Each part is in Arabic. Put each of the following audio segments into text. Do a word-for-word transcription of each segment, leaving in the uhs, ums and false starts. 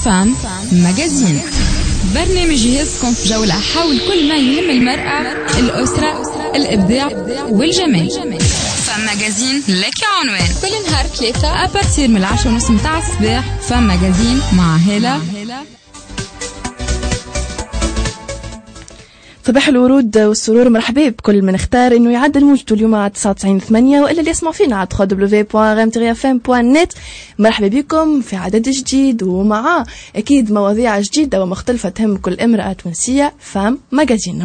فام ماجازين، برنامج يهزكم في جولة حول كل ما يهم المرأة، الأسرة، الإبداع والجمال. فام ماجازين لك عنوان كل نهار ثلاثة أبارتير من العشرة ونص متاع الصباح. فام ماجازين مع هلا. صباح الورود والسرور، مرحبا بكل من اختار انه يعدل موجته اليوم على تسعة وتسعين ثمانية، والا اللي يسمعوا فينا على دبليو دبليو دبليو دوت غام تيري اف ام دوت نت. مرحبا بكم في عدد جديد ومعاه اكيد مواضيع جديده ومختلفه تهم كل امراه تونسيه. فام ماجازين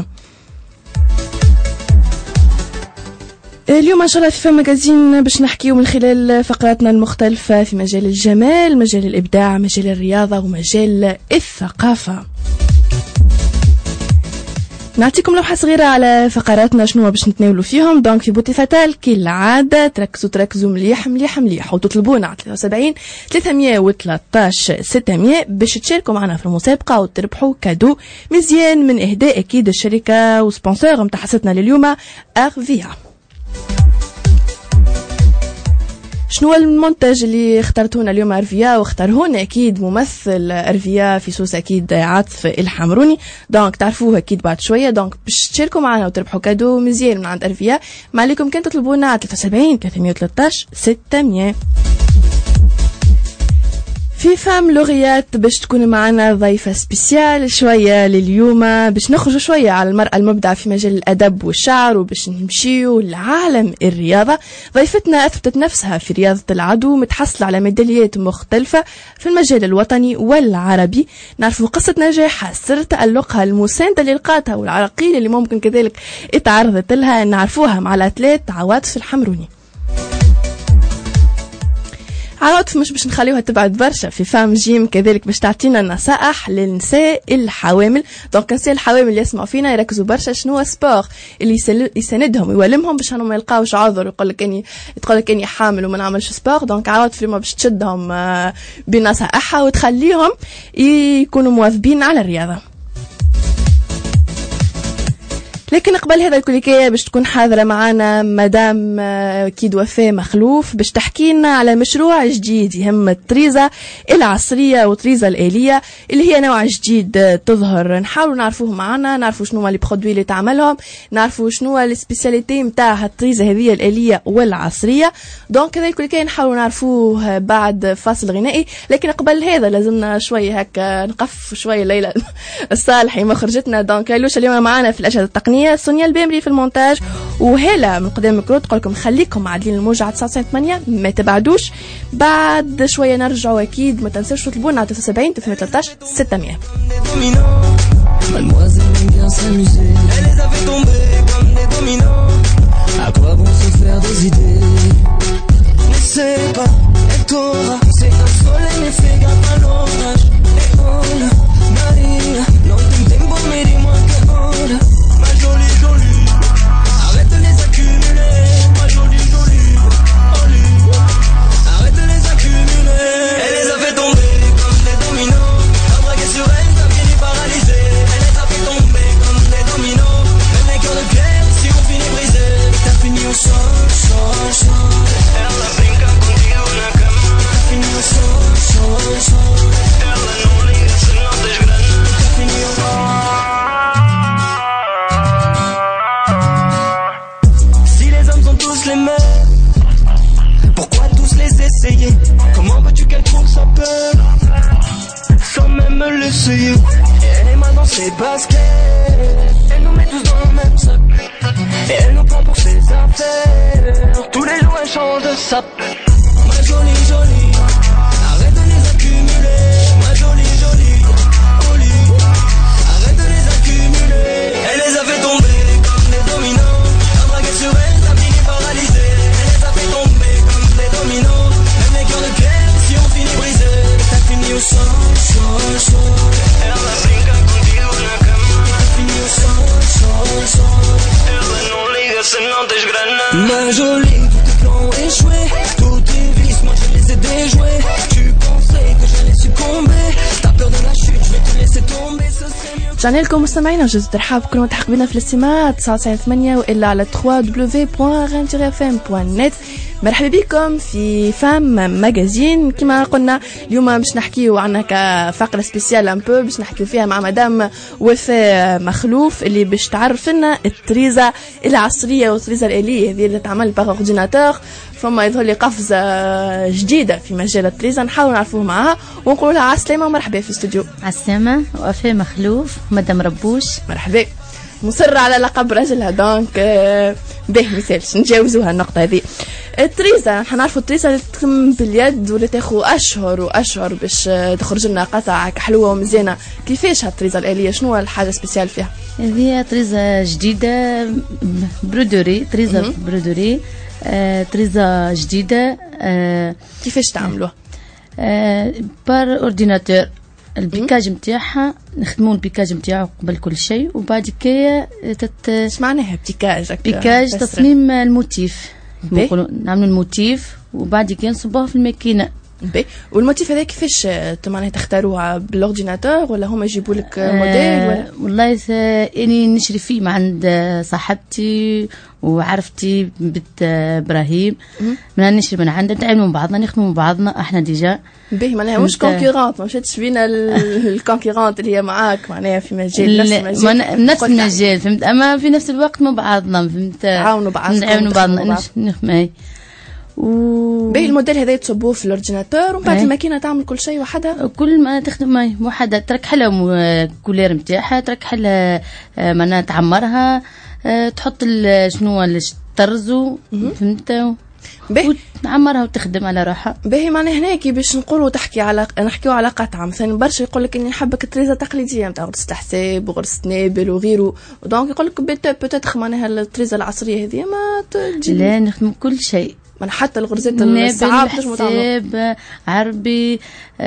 اليوم ان شاء الله في فام ماجازين باش نحكيو من خلال فقراتنا المختلفه في مجال الجمال، مجال الابداع، مجال الرياضه ومجال الثقافه. نعطيكم لوحة صغيرة على فقراتنا شنو باش نتناولوا فيهم. دونك في بوتي فتال كالعادة تركزوا تركزوا مليح مليح مليح وتطلبونا على ثلاثة وسبعين ثلاثمية وثلاثطاش ستمية باش تشاركوا معنا في المسابقة وتربحوا كادو مزيان من إهداء أكيد الشركة وسبونسور متاع حصتنا لليوم أرفيا. شنو المنتج اللي اخترتونا اليوم أرفيا؟ واختارهونا أكيد ممثل أرفيا في صوص أكيد عاطف الحمروني، دونك تعرفوه أكيد بعد شوية. دونك باش تشاركوا معنا وتربحوا كادو مزيان من عند أرفيا، ما عليكم كان تطلبونا على ثلاثة وسبعين ثلاثمية وثلاثطاش ستمية. في فام لغيات باش تكون معنا ضيفة سبيسيال شوية لليوم، باش نخرج شوية على المرأة المبدعة في مجال الأدب والشعر، وباش نمشيو لعالم الرياضة. ضيفتنا أثبتت نفسها في رياضة العدو، متحصلة على ميداليات مختلفة في المجال الوطني والعربي. نعرفوا قصة نجاحها، سر تألقها، المساندة اللي لقاتها والعراقيل اللي ممكن كذلك اتعرضت لها، نعرفوها مع الأتليت عواطف الحمروني. عواطف مش باش نخليوها تبعد برشا في فام جيم كذلك باش تعطينا نصائح للنساء الحوامل. دونك النساء الحوامل اللي يسمعوا فينا يركزوا برشا شنو سبور اللي يساندهم ويولمهم باش انهم ما يلقاوش عذر يقول لك اني تقول لك اني حامل وما نعملش سبور. دونك عواطف اليوم باش تشدهم بنصائحها وتخليهم يكونوا مواظبين على الرياضه. لكن قبل هذا الكليكية باش تكون حاضرة معنا مدام كيد وفاء مخلوف باش تحكينا على مشروع جديد يهم الطريزة العصرية والطريزة الآلية اللي هي نوع جديد تظهر. نحاولوا نعرفوه معنا، نعرفوا شنو اللي برودوي اللي تعملهم، نعرفوا شنو السبيسياليتي متاع الطريزة هذه الآلية والعصرية. دونك هذا الكليكية نحاولوا نعرفوه بعد فاصل غنائي. لكن قبل هذا لازمنا شوية هكا نقف شوية ليلى الصالحي مخرجتنا. دونك ليلوش اليوم معنا في الأجهزة التقنية، سونيا البامري في المونتاج، وهلا من قدام الميكرو تقول لكم خليكم عادلين الموجة على تسعة وتسعين ثمانية، ما تبعدوش. بعد شويه نرجعوا اكيد، ما تنسوش تطلبونا على تسعة وسبعين ثلاثمية وثلاثطاش ستمية. Ma jolie, tous tes plans échoués, tous tes vices, moi je les ai déjoués. Tu pensais que j'allais succomber, t'as peur de la chute, je vais te laisser tomber, ce serait mieux. رجعنا لكم مستمعينا وجزء ترحاب كل متحق بنا في الاستماع تسعة وتسعين ثمانية والا على دبليو دبليو دبليو دوت غام تيري اف ام دوت نت. مرحبا بكم في فام ماجازين. كما قلنا اليوم باش نحكيو عنها كفقره سبيسيال ان بو، باش نحكيو فيها مع مدام وفاء مخلوف اللي باش تعرف لنا الطريزه العصريه والطريزه الاليه هذه اللي تعمل باغ اورديناتور. فما يظهر لي قفزه جديده في مجال الطريزه، نحاول نعرفوه معها ونقول لها عسلامه ومرحبا في الاستوديو. عسلامه، وفاء مخلوف مدام ربوش. مرحبا. مصرة على لقب رجلها دونك به مثالش نتجاوزوها النقطة هذه. الطريزة حنعرفوا الطريزة اللي تخم باليد واللي تاخو أشهر وأشهر باش تخرج لنا قطع حلوة ومزيانة. كيفاش هالطريزة الآلية؟ شنو الحاجة سبيسيال فيها؟ هذه طريزة جديدة برودوري، طريزة برودوري، آه، طريزة جديدة. آه، كيفاش تعملوها؟ آه، بار اورديناتور. البيكاج نتاعها نخدموا البيكاج نتاعو قبل كل شيء، وبعد كده تت اش معناها بيكاج؟ بيكاج تصميم الموتيف، نقولوا نعملوا الموتيف وبعد كده نصبوها في الماكينه. بي والموتيف هذا كيفاش معناها تختاروها بالاورديناتور ولا هما يجيبوا لك موديل ولا؟ آه والله اني نشري فيه مع عند صاحبتي وعرفتي بنت ابراهيم، من نشري من عندها، نتعاملوا مع بعضنا، نخدموا مع بعضنا احنا ديجا. باهي معناها مش كونكورونت، ما مشاتش بينا الكونكورونت اللي هي معاك معناها في مجال نفس المجال نفس المجال، فهمت، اما في نفس الوقت مع بعضنا، فهمت، نعاونوا بعضنا نعاونوا بعضنا نخدموا. و باهي الموديل هذا تصبوه في الاورديناتور ومن بعد الماكينه تعمل كل شيء وحدها، كل ما تخدم وحدها، تركح لها كولير نتاعها، تركح لها معناها تعمرها، تحط شنو الطرزو، فهمت، ونعمرها وتخدم على روحها. باهي معناها هنا كي باش نقولوا تحكي على نحكيو على قطعه مثلا، برشا يقول لك اني نحبك الطريزه التقليديه نتاع غرزه الحساب وغرزه نابل وغيره، دونك يقول لك بوتيتر معناها الطريزه العصريه هذه ما تجي. لا نخدم كل شيء، من حتى الغرزات الصعاب نجمو حساب عربي،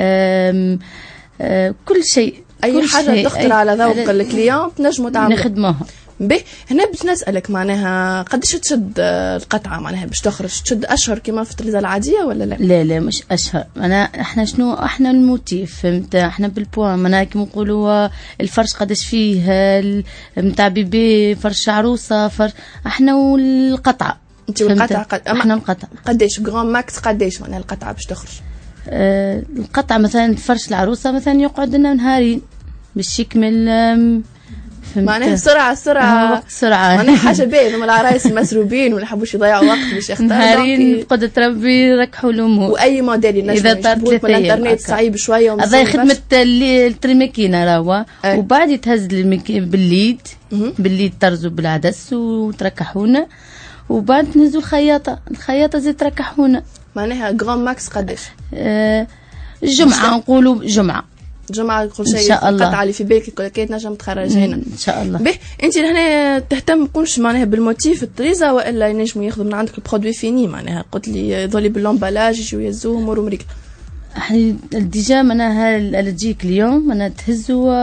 آم آم كل شيء، اي كل حاجه شيء تخطر على ذوق الكليون نجمو تعملها نخدموها. به هنا باش نسالك معناها قداش تشد القطعه معناها باش تخرج؟ تشد اشهر كما في الطريزه العاديه ولا لا؟ لا لا مش اشهر، انا احنا شنو احنا الموتيف، فهمت، احنا بالبوان معناها كيما نقولوا الفرش قداش فيه نتاع بيبي، فرش عروسه، فرش احنا والقطعه. انت والقطعه قد... احنا القطعه قداش جرام ماكس قداش معناها القطعه باش تخرج؟ أه القطعه مثلا فرش العروسه مثلا يقعد لنا نهارين باش يكمل، معناها سرعة سرعة وقت سرعة، معناها حاجة باهية. هم العرايس المسروبين ولا يحبوش يضيعوا وقت باش يختاروا نهارين قدرة ربي يركحوا الأمور. وأي موديل ينجم إذا طارت ثلاثة أيام الإنترنت صعيب شوية. هذا خدمة الترماكينة راهو، وبعد يتهز بالليد، بالليد ترزوا بالعدس وتركحونا، وبعد تنزلوا الخياطة، الخياطة زي تركحونا. معناها جرام ماكس قداش؟ آه جمعة نقولوا جمعة جمعة كل شيء. إن شاء الله. القطعة اللي في بالك كل كي تنجم تخرج هنا إن شاء الله. به أنت هنا تهتم تكونش معناها بالموتيف الطريزة ولا ينجموا ياخذوا من عندك البرودوي فيني؟ معناها قلت لي يظلي باللومبالاج يجوا يهزوه امور امريكا. احنا ديجا معناها اللي تجيك اليوم معناها تهزوا،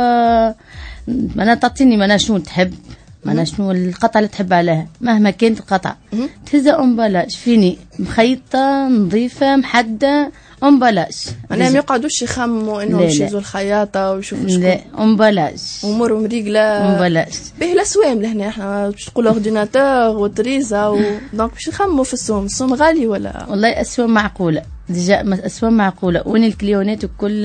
معناها تعطيني معناها شنو تحب، معناها شنو القطعة اللي تحب عليها مهما كانت القطعة، تهزها امبالاج فيني مخيطة نظيفة محدة، امبالاج. معناها ما يقعدوش يخموا انهم يشيزوا الخياطه ويشوفوا شكون. لا امبالاج، امورهم ريقله. امبالاج به الاسوام لهنا احنا باش تقولوا اورديناتور وطريزه و... دونك باش نخموا في السوم. السوم غالي ولا؟ والله اسوام معقوله، ديجا اسوام معقوله، وين الكليونات وكل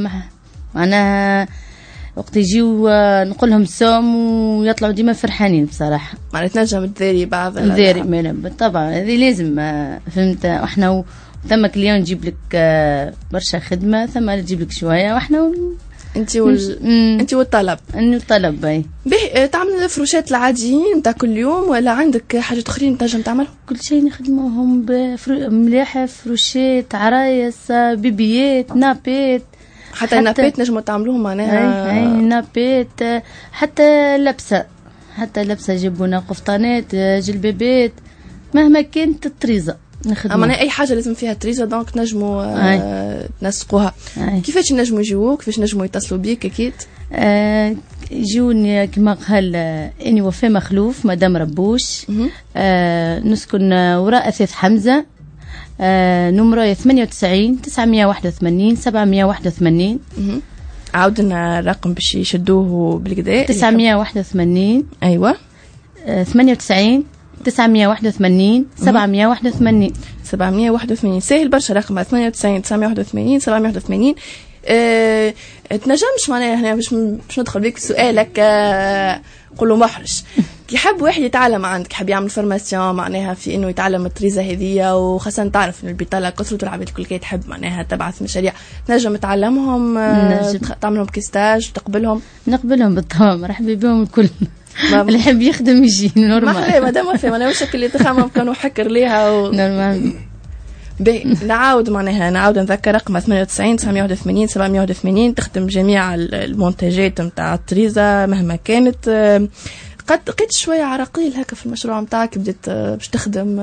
معناها وقت يجيو نقول لهم سوم ويطلعوا ديما فرحانين بصراحه. معناها تنجم تذاري بعض تذاري طبعا، هذه لازم، فهمت، احنا و... ثم كليون نجيب لك برشا خدمه، ثم نجيب لك شويه، واحنا و... انت وال... انت والطلب انه الطلب باي. به تعمل الفروشات العاديين نتاع كل يوم ولا عندك حاجات اخرين تنجم تعملهم؟ كل شيء نخدموهم بفرو... ملاحه، فروشات، عرايس، بيبيات، نابات، حتى, حتى النابات نجموا تعملوهم معناها. اي اي نابات، حتى لبسه، حتى لبسه جيبونا قفطانات، جلبابات، مهما كانت الطريزه نخدمها. اما اي حاجه لازم فيها طريزه دونك نجموا آه تنسقوها. كيفاش نجموا يجيوك؟ كيفاش نجموا يتصلوا بيك؟ اكيد آه يجوني كما قال اني وفاء مخلوف مدام ربوش، آه نسكن وراء اثاث حمزه، آه نمرة ثمانية وتسعين تسعمية وواحد وثمانين سبعمية وواحد وثمانين. عاودنا الرقم باش يشدوه بالكدا. تسعمية وواحد وثمانين ايوه آه ثمانية وتسعين تسعمية وواحد وثمانين سبعمية وواحد وثمانين سبعمية وواحد وثمانين سهل برشا رقم ثمانية وتسعين تسعمية وواحد وثمانين سبعمية وواحد وثمانين. أه... تنجمش معناها هنا باش باش ندخل بيك سؤالك أه... قولوا محرج كي حب واحد يتعلم عندك حب يعمل فورماسيون معناها في انه يتعلم الطريزه هذه وخاصه تعرف ان البطاله كثرة العباد الكل كي تحب معناها تبعث مشاريع تنجم تعلمهم أه... تعملهم كيستاج تقبلهم نقبلهم بالطبع مرحبا بهم الكل اللي يحب يخدم يجي نورمال. ما مادام ما في معناها وشك اللي تخمم كانوا حكر ليها و... نورمال. باهي نعاود معناها نعاود نذكر رقم ثمانية وتسعين تسعمية وواحد وثمانين سبعمية وواحد وثمانين تخدم جميع المونتاجات نتاع الطريزه مهما كانت. قد لقيت شويه عراقيل هكا في المشروع نتاعك بديت باش تخدم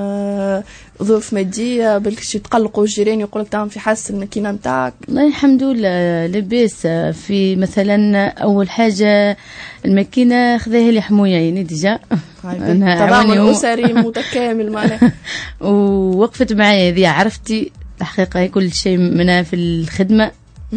ظروف ماديه بالكش يتقلقوا الجيران يقول لك تعمل في حس الماكينه نتاعك؟ والله الحمد لله لاباس. في مثلا اول حاجه الماكينه خذاها لي حمويه يعني ديجا طبعا اسري متكامل معناها ووقفت معايا هذه عرفتي الحقيقه كل شيء منها في الخدمه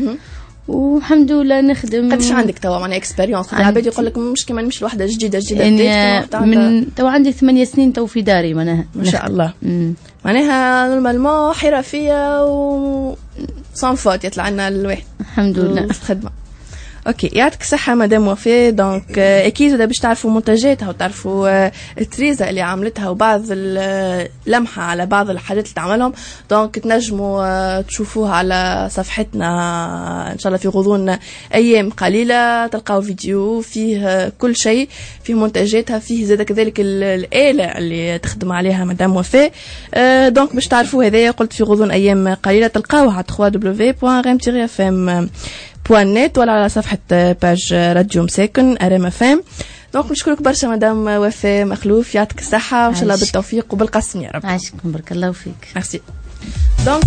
والحمد لله نخدم. قداش عندك توا معناها اكسبيريونس؟ العباد يقول لك مش كما نمشي لوحده جديده جديده يعني من توا عندي ثمانية سنين تو في داري معناها ما شاء الله. مم. معناها نورمالمون حرفيه و سان فوت يطلع لنا الواحد الحمد لله الخدمه. اوكي يعطيك الصحه مدام وفاء. دونك اكيد باش تعرفوا منتجاتها وتعرفوا التريزه اللي عملتها وبعض اللمحه على بعض الحاجات اللي تعملهم. دونك تنجموا تشوفوها على صفحتنا ان شاء الله في غضون ايام قليله تلقاو فيديو فيه كل شيء فيه منتجاتها فيه زاد كذلك الاله اللي تخدم عليها مدام وفاء. دونك باش تعرفوا هذايا قلت في غضون ايام قليله تلقاوها على دبليو دبليو دبليو بوان ريم تيري اف ام بوان نت ولا على صفحة باج راديو مساكن ارم اف ام. دونك نشكرك برشا مدام وفاء مخلوف يعطيك الصحة وان شاء الله بالتوفيق وبالقسم يا رب. عاشكم بارك الله فيك. ميرسي. دونك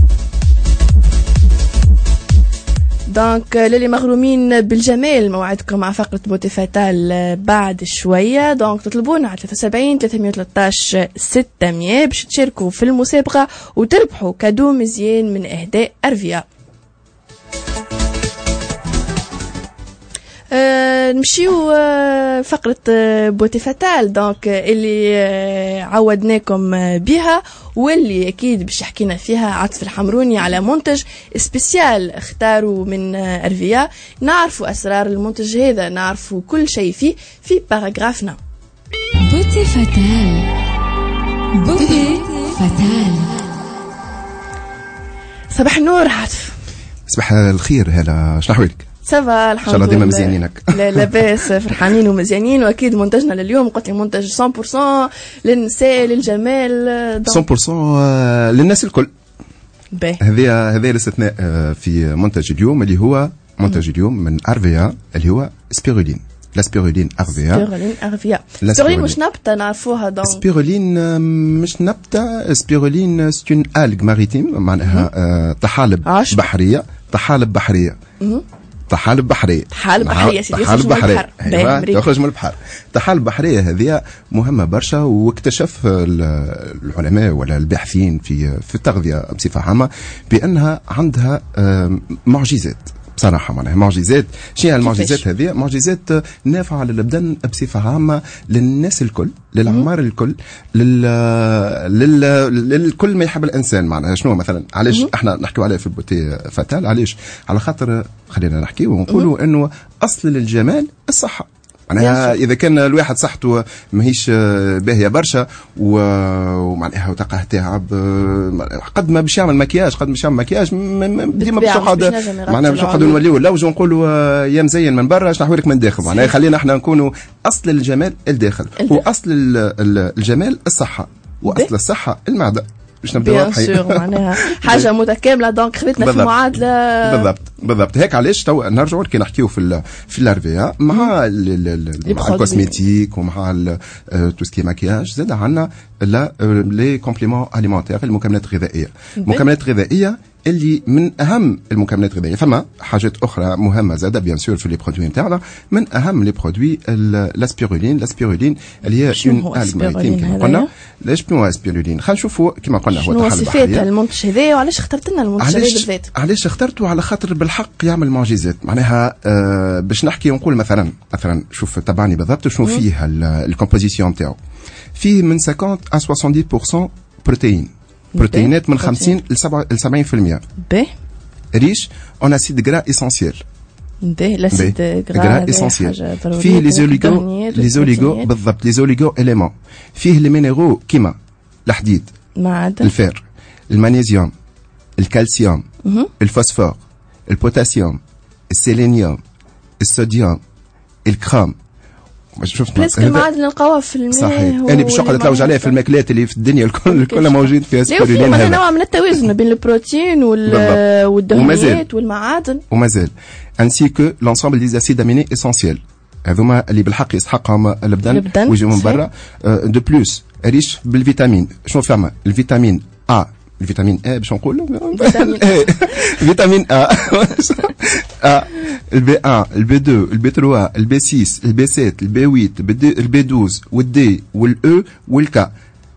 دونك للي مغرومين بالجمال موعدكم مع فقرة بوتي فاتال بعد شوية. دونك تطلبونا على ثلاثة وسبعين ثلاثمية وثلاثطاش ستمية باش تشاركوا في المسابقة وتربحوا كادو مزيان من اهداء ارفيا. أه نمشيو أه فقرة أه بوتي فاتال دونك اللي أه عودناكم أه بها واللي أكيد باش يحكينا فيها عاطف الحمروني على منتج سبيسيال اختاروا من أه أرفيا. نعرفوا أسرار المنتج هذا نعرفوا كل شيء فيه في باراغرافنا. بوتي فاتال بوتي فاتال. صباح النور عاطف. صباح الخير. هلا شنو أحوالك؟ سافا الحمد لله. ان شاء الله ديما مزيانينك. لا لاباس فرحانين ومزيانين واكيد منتجنا لليوم قلت لي منتج مية بالمية للنساء للجمال مية بالمية للناس الكل. هذه هذه الاستثناء في منتج اليوم اللي هو منتج اليوم من ارفيا اللي هو سبيرولين. لا سبيرولين ارفيا. سبيرولين ارفيا. سبيرولين مش نبته نعرفوها دونك. سبيرولين مش نبته. سبيرولين سي اون الغ ماريتيم معناها طحالب بحريه. طحالب بحريه. طحالب بحرية. طحالب بحرية سيدي طحالب بحرية أيوة تخرج من البحر. طحالب بحرية هذه مهمة برشا واكتشف العلماء ولا الباحثين في في التغذية بصفة عامة بأنها عندها معجزات بصراحة معناها معجزات. شنو هي المعجزات هذه؟ معجزات نافعة للبدن بصفة عامة للناس الكل للأعمار الكل لل... لل... للكل ما يحب الإنسان معناها. شنو مثلا علاش احنا نحكيو عليه في البوتي فاتال؟ علاش؟ على خاطر خلينا نحكي ونقولوا انه اصل للجمال الصحة. معناها اذا كان الواحد صحته ماهيش باهيه برشا ومعناها وتلقاه تعب قد ما باش يعمل مكياج قد باش يعمل مكياج ديما باش نقعد معناها باش نقعدوا نوليو اللوج ونقولوا يا مزين من برا شنو احوالك من داخل. معناها خلينا احنا نكونوا اصل الجمال الداخل واصل الجمال الصحه واصل الصحه المعده باش نبداو بيان معناها حاجه متكامله. دونك خذتنا في معادله بالضبط بالضبط. هيك علاش تو نرجعوا كي نحكيو في في الارفيا مع مع الكوزميتيك ومع تو سكي ماكياج زاد عندنا لا لي كومبليمون اليمونتير المكملات الغذائيه. المكملات الغذائيه اللي من اهم المكملات الغذائيه. فما حاجات اخرى مهمه زاده بيان سور في لي برودوي نتاعنا. من اهم لي برودوي الاسبيرولين. الاسبيرولين اللي هي اون الجمالتين كما قلنا. لاش بنو اسبيرولين؟ خلينا نشوفوا كما قلنا هو تحلل البحريه. شنو صفات المنتج هذا وعلاش اخترت لنا المنتج هذا بالذات؟ علاش اخترته؟ على خاطر بالحق يعمل معجزات. معناها آه باش نحكي ونقول مثلا مثلا شوف تبعني بالضبط شنو فيه الكومبوزيسيون نتاعو. فيه من خمسين à soixante-dix pour cent بروتين، بروتينات من خمسين ل سبعين بالمئة. باهي. ريش اون اسيد غرا اسونسييل. باهي الاسيد غرا اسونسييل. فيه لي زوليغو لي زوليغو بالضبط لي زوليغو اليمون. فيه لي مينيرو كيما الحديد، معدن، الفير، المغنيسيوم، الكالسيوم، الفوسفور، البوتاسيوم، السيلينيوم، الصوديوم، الكروم. شفت بريسك المعادن نلقاوها في الماء. صحيح. اللي باش نقعد نتلوج عليها في الماكلات اللي في الدنيا الكل كلها موجود فيها سبيرولين. هذا نوع من التوازن بين البروتين والدهنيات والمعادن. ومازال انسي كو لونسومبل دي اسيد اميني اسونسييل هذوما اللي بالحق يستحقهم البدن ويجوا من برا. دو بلوس ريش بالفيتامين. شنو فما الفيتامين ا؟ الفيتامين ا باش نقولوا فيتامين ا ا البي واحد البي اثنين البي ثلاثة البي ستة البي سبعة البي ثمانية البي اثناشر والدي والاو والكا.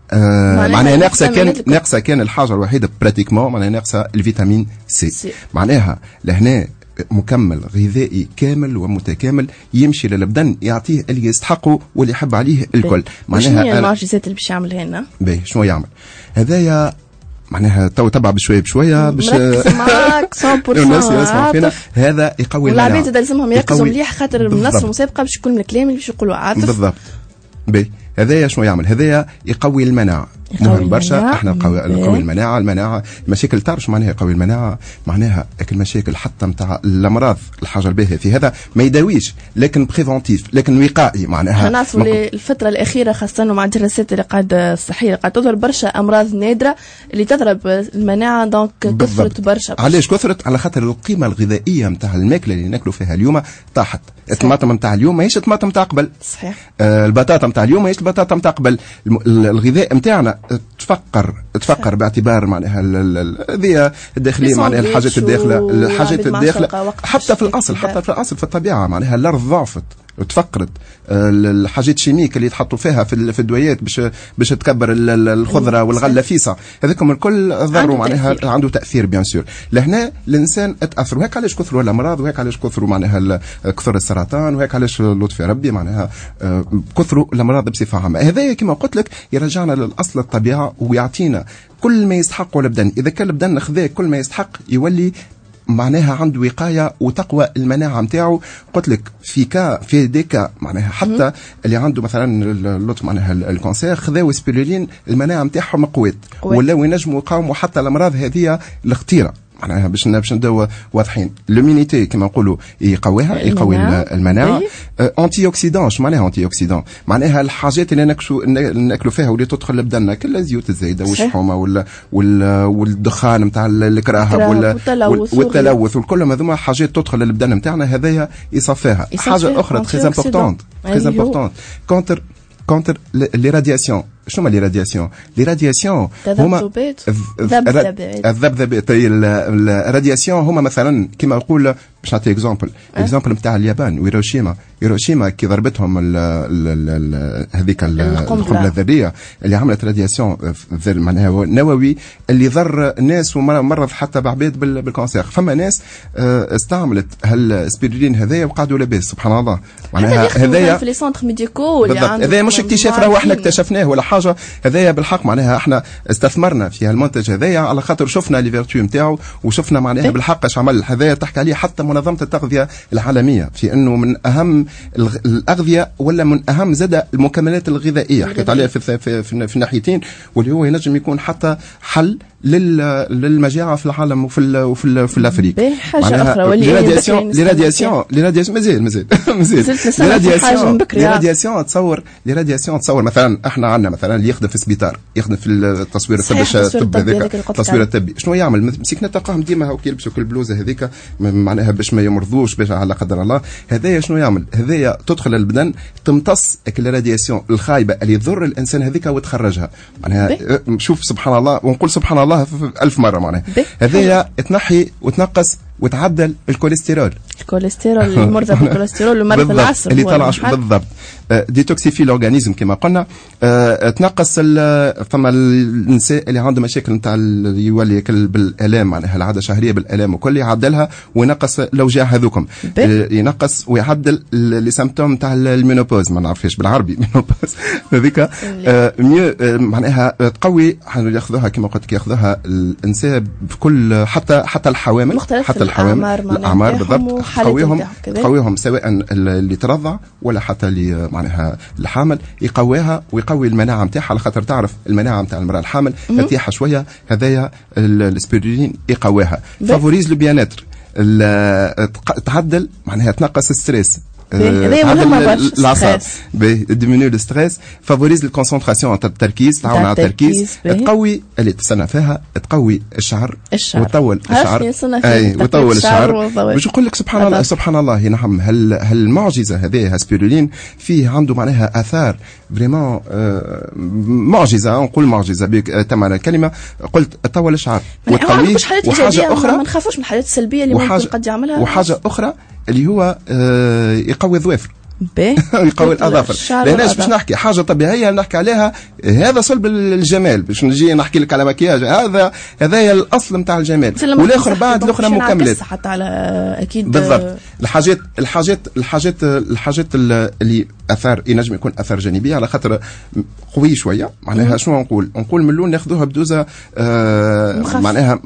معناها ناقصه كان ناقصه كان الحاجه الوحيده براتيكمون معناها ناقصه الفيتامين سي. معناها لهنا مكمل غذائي كامل ومتكامل يمشي للبدن يعطيه اللي يستحقه واللي يحب عليه الكل. معناها شنو هي المعجزات اللي باش يعملها لنا؟ باهي شنو يعمل؟ هذايا معناها تو تبع بشويه بشويه باش مركز معاك مية بالمية. الناس يسمعوا فينا. هذا يقوي المناعه. والعباد لازمهم يركزوا مليح خاطر النص المسابقه باش يكون من الكلام اللي باش يقولوا عاطف. بالضبط. باهي هذايا شنو يعمل؟ هذايا يقوي المناعه. مهم برشا. احنا نقوي نقوي المناعه. المناعه المشاكل تعرف معناها يقوي المناعه. معناها المشاكل حتى نتاع الامراض الحاجه الباهيه في هذا ما يداويش لكن بريفونتيف لكن وقائي. معناها نعرفوا الفتره الاخيره خاصه مع الدراسات اللي قاعده الصحيه قاعده تظهر برشا امراض نادره اللي تضرب المناعه. دونك كثرت برشا. علاش كثرت؟ على خاطر القيمه الغذائيه نتاع الماكله اللي ناكلوا فيها اليوم طاحت. الطماطم نتاع اليوم ماهيش الطماطم نتاع قبل. صحيح. آه البطاطا نتاع اليوم ماهيش البطاطا نتاع قبل. الغذاء نتاعنا تفكر تفكر باعتبار معناها هذه الداخليه معناها الحاجات الداخله الحاجات الداخله حتى في الاصل حتى في الاصل في الطبيعه معناها الارض ضعفت تفقرت. الحاجات الشيميك اللي يتحطوا فيها في الدويات باش باش تكبر الخضره والغله فيسا هذاكم الكل ضروا معناها عنده تاثير بيان سور. لهنا الانسان تاثر وهيك علاش كثروا الامراض وهيك علاش كثروا معناها كثر السرطان وهيك علاش لطف ربي معناها كثروا الامراض بصفه عامه. هذا كما قلت لك يرجعنا للاصل الطبيعه ويعطينا كل ما يستحقه البدن. اذا كان البدن خذا كل ما يستحق يولي معناها عنده وقايه وتقوى المناعه نتاعو. قلت لك في كا في ديكا معناها حتى اللي عنده مثلا اللطف معناها الكانسير خذاو سبيرولين المناعه نتاعهم قوات ولاو ينجموا يقاوموا حتى الامراض هذه الخطيره. معناها باش باش نبداو واضحين. لومينيتي كما نقولوا يقويها يقوي المناعه. انتي اوكسيدون. اش معناها انتي اوكسيدون؟ معناها الحاجات اللي ناكلوا ناكلوا فيها واللي تدخل لبدننا كل الزيوت الزايده والشحومه وال والدخان نتاع الكراهب والتلوث والكل هذوما حاجات تدخل للبدن نتاعنا هذايا يصفاها. حاجه اخرى تري امبورطونت تري امبورطونت كونتر كونتر لي رادياسيون. شنو هما لي رادياسيون؟ لي رادياسيون هما الذبذبات. الرادياسيون هما مثلا كما نقول باش نعطي اكزومبل اكزومبل نتاع اليابان وهيروشيما. هيروشيما كي ضربتهم هذيك القنبله الذريه اللي عملت رادياسيون معناها نووي اللي ضر الناس ومرض حتى بعباد بالكانسير. فما ناس استعملت هالسبيرولين هذايا وقعدوا لاباس سبحان الله. معناها هذايا في لي سونتر ميديكو اللي عندهم هذا مش اكتشاف راهو احنا اكتشفناه ولا حاجه. هذايا بالحق معناها احنا استثمرنا في هالمنتج هذايا على خاطر شفنا لي فيرتو نتاعو وشفنا معناها بالحق اش عمل. هذايا تحكي عليه حتى منظمه التغذيه العالميه في انه من اهم الاغذيه ولا من اهم زاد المكملات الغذائيه. حكيت عليها في في, في, في الناحيتين واللي هو ينجم يكون حتى حل للمجاعه في العالم وفي وفي في الافريق. حاجه اخرى لي رادياسيون لي رادياسيون لي رادياسيون مازال مازال مازال لي رادياسيون لي رادياسيون تصور لي رادياسيون تصور مثلا احنا عندنا مثلا اللي يخدم في السبيطار يخدم في التصوير الطبي الطب هذاك التصوير الطبي شنو يعمل؟ مسكنا تلقاهم ديما هاو يلبسوا كل بلوزه هذيك معناها باش ما يمرضوش باش على قدر الله. هذايا شنو يعمل؟ هذايا تدخل البدن تمتص الرادياسيون الخايبه اللي تضر الانسان هذيك وتخرجها. معناها شوف سبحان الله ونقول سبحان الله الله ألف مرة معناها. هذايا تنحي وتنقص وتعدل الكوليسترول. الكوليسترول المرضى بالكوليسترول ومرضى العصر اللي طلع بالضبط. ديتوكسيفي الاورغانيزم كما قلنا. أه تنقص فما النساء اللي عندهم مشاكل نتاع يولي ياكل بالالام معناها العاده الشهريه بالالام وكل يعدلها وينقص الاوجاع هذوكم. أه ينقص ويعدل لي سيمبتوم نتاع المينوبوز ما نعرفش بالعربي مينوبوز هذيك. أه ميو أه معناها تقوي ياخذوها كما قلت لك ياخذوها النساء بكل حتى حتى الحوامل حتى الحوامل الاعمار بالضبط تقويهم تقويهم سواء اللي ترضع ولا حتى اللي معناها الحامل يقويها ويقوي المناعه نتاعها على خاطر تعرف المناعه نتاع المراه الحامل ترتاح شويه. هذايا السبيرولين يقويها. فافوريز لو بياناتر تعدل معناها تنقص الستريس. العصب ديمينيو لو ستريس. فافوريز الكونسنتراسيون تاع التركيز تعاون على التركيز. تقوي اللي تستنى فيها تقوي الشعر وتطول الشعر اي وتطول الشعر. باش نقول لك سبحان الله سبحان الله نعم هل هالمعجزه هذه سبيرولين فيه عنده معناها اثار فريمون آه معجزه. نقول معجزه بك تم الكلمه قلت تطول الشعر وتقويه. وحاجه اخرى ما نخافوش من الحاجات السلبيه اللي ممكن قد يعملها. وحاجه اخرى اللي هو آه يقوي الظوافر يقوي الاظافر. لاناش باش نحكي حاجه طبيعيه نحكي عليها هذا صلب الجمال. باش نجي نحكي لك على مكياج هذا هذايا الاصل نتاع الجمال والاخر بعد الاخرى مكملات حتى على اكيد بالضبط. الحاجات الحاجات الحاجات الحاجات اللي اثار ينجم يكون اثار جانبيه على خاطر قوي شويه معناها شنو نقول نقول من الاول ناخذوها بدوزه آه معناها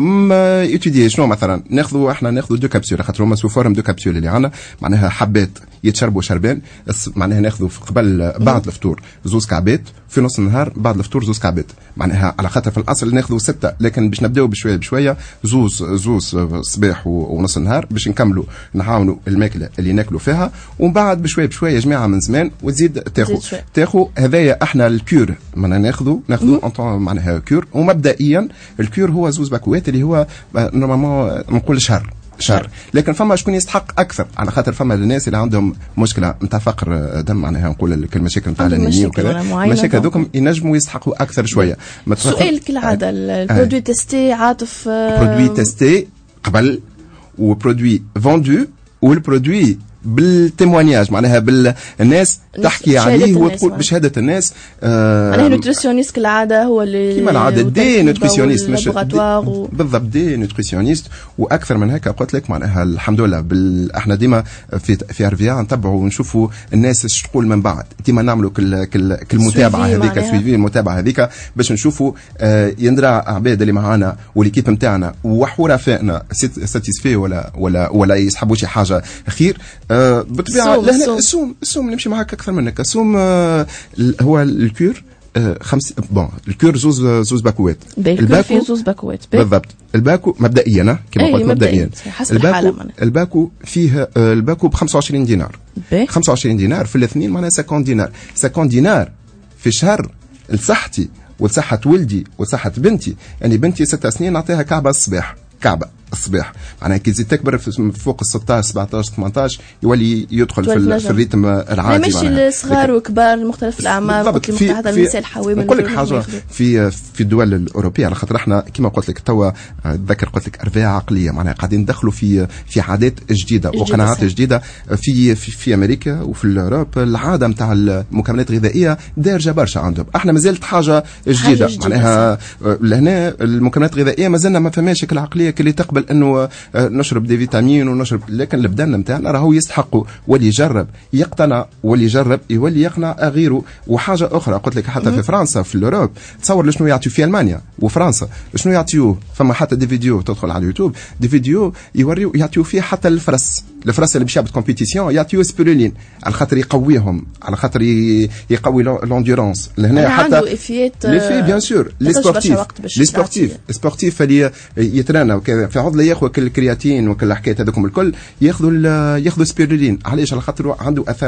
ما يتدي شنو مثلا ناخذوا احنا ناخذوا دو كابسول خاطر هما سو فورم دو كابسول اللي عندنا معناها حبات يتشربوا شربان معناها ناخذوا قبل بعد الفطور زوز كعبات في نص النهار بعد الفطور زوز كعبات معناها على خاطر في الاصل ناخذوا ستة لكن باش نبداو بشويه بشويه زوز زوز صباح ونص النهار باش نكملوا نعاونوا الماكله اللي ناكلوا فيها ومن بعد بشويه بشويه يا جماعه من زمان وتزيد تاخذ تاخذ هذايا احنا الكور معناها ناخذوا ناخذوا معناها كور ومبدئيا الكور هو زوز باكوات اللي هو نورمالمون نقول شهر شهر. لكن فما شكون يستحق اكثر على خاطر فما الناس اللي عندهم مشكله نتاع فقر دم معناها نقول لك المشاكل نتاع الانيميا وكذا المشاكل هذوكم ينجموا يستحقوا اكثر شويه. سؤال كالعاده البرودوي تيستي عاطف برودوي تيستي قبل وبرودوي فوندو والبرودوي بالتيموانياج معناها بالناس تحكي عليه وتقول بشهاده الناس. معناها نوتريسيونيست كالعاده هو اللي كيما العاده دي نوتريسيونيست مش و... بالضبط دي نوتريسيونيست واكثر من هيك قلت لك معناها الحمد لله بال... احنا ديما في في ارفيا نتبعوا ونشوفوا الناس ايش تقول من بعد ديما نعملوا كل كل كل متابعه هذيك السويفي المتابعه هذيك باش نشوفوا آه يندرى عباد اللي معانا والكيب نتاعنا وحرفائنا ساتيسفي ولا ولا ولا يسحبوا شي حاجه خير. آه بالطبيعه لهنا السوم السوم نمشي معك اكثر منك. السوم آه هو الكور آه خمس بون الكور زوز زوز باكوات. الباكو زوز باكوات بالضبط. الباكو مبدئيا كما قلت مبدئيا الباكو الباكو فيه آه الباكو ب خمسة وعشرين دينار خمسة وعشرين دينار في الاثنين معناها خمسين دينار خمسين دينار في شهر لصحتي وصحه ولدي وصحه بنتي. يعني بنتي ست سنين نعطيها كعبه الصباح كعبه الصباح معناها كي تزيد تكبر فوق ال ستة عشر سبعة عشر ثمانية عشر يولي يدخل في, في الريتم العادي. ماشي الصغار وكبار مختلف الاعمار قلت لك حتى النساء الحوامل. نقول لك حاجه في في الدول الاوروبيه على خاطر احنا كما قلت لك توا اتذكر قلت لك اربعه عقليه معناها قاعدين ندخلوا في في عادات جديده وقناعات جديده في في, في امريكا وفي الاوروب. العاده نتاع المكملات الغذائيه دارجه برشا عندهم. احنا مازالت حاجه جديده معناها لهنا المكملات الغذائيه مازلنا ما فماش العقليه اللي تقبل انه نشرب دي فيتامين ونشرب. لكن البدن نتاعنا راهو يستحقوا واللي يجرب يقتنع واللي يجرب يولي يقنع غيره. وحاجه اخرى قلت لك حتى في فرنسا في الاوروب تصور شنو يعطيو في المانيا وفرنسا شنو يعطيوه. فما حتى دي فيديو تدخل على اليوتيوب دي فيديو يوريو يعطيو فيه حتى الفرس الفرس اللي بيشابط كومبيتيسيون يعطيو سبيرولين على خاطر يقويهم على خاطر يقوي لونديرونس. لهنا حتى لي في بيان سور لي سبورتيف لي سبورتيف سبورتيف اللي يترانا وكذا في عضله ياخذ كل الكرياتين وكل الحكايات هذوكم الكل ياخذوا ياخذوا سبيرولين. علاش على خاطر عنده اثار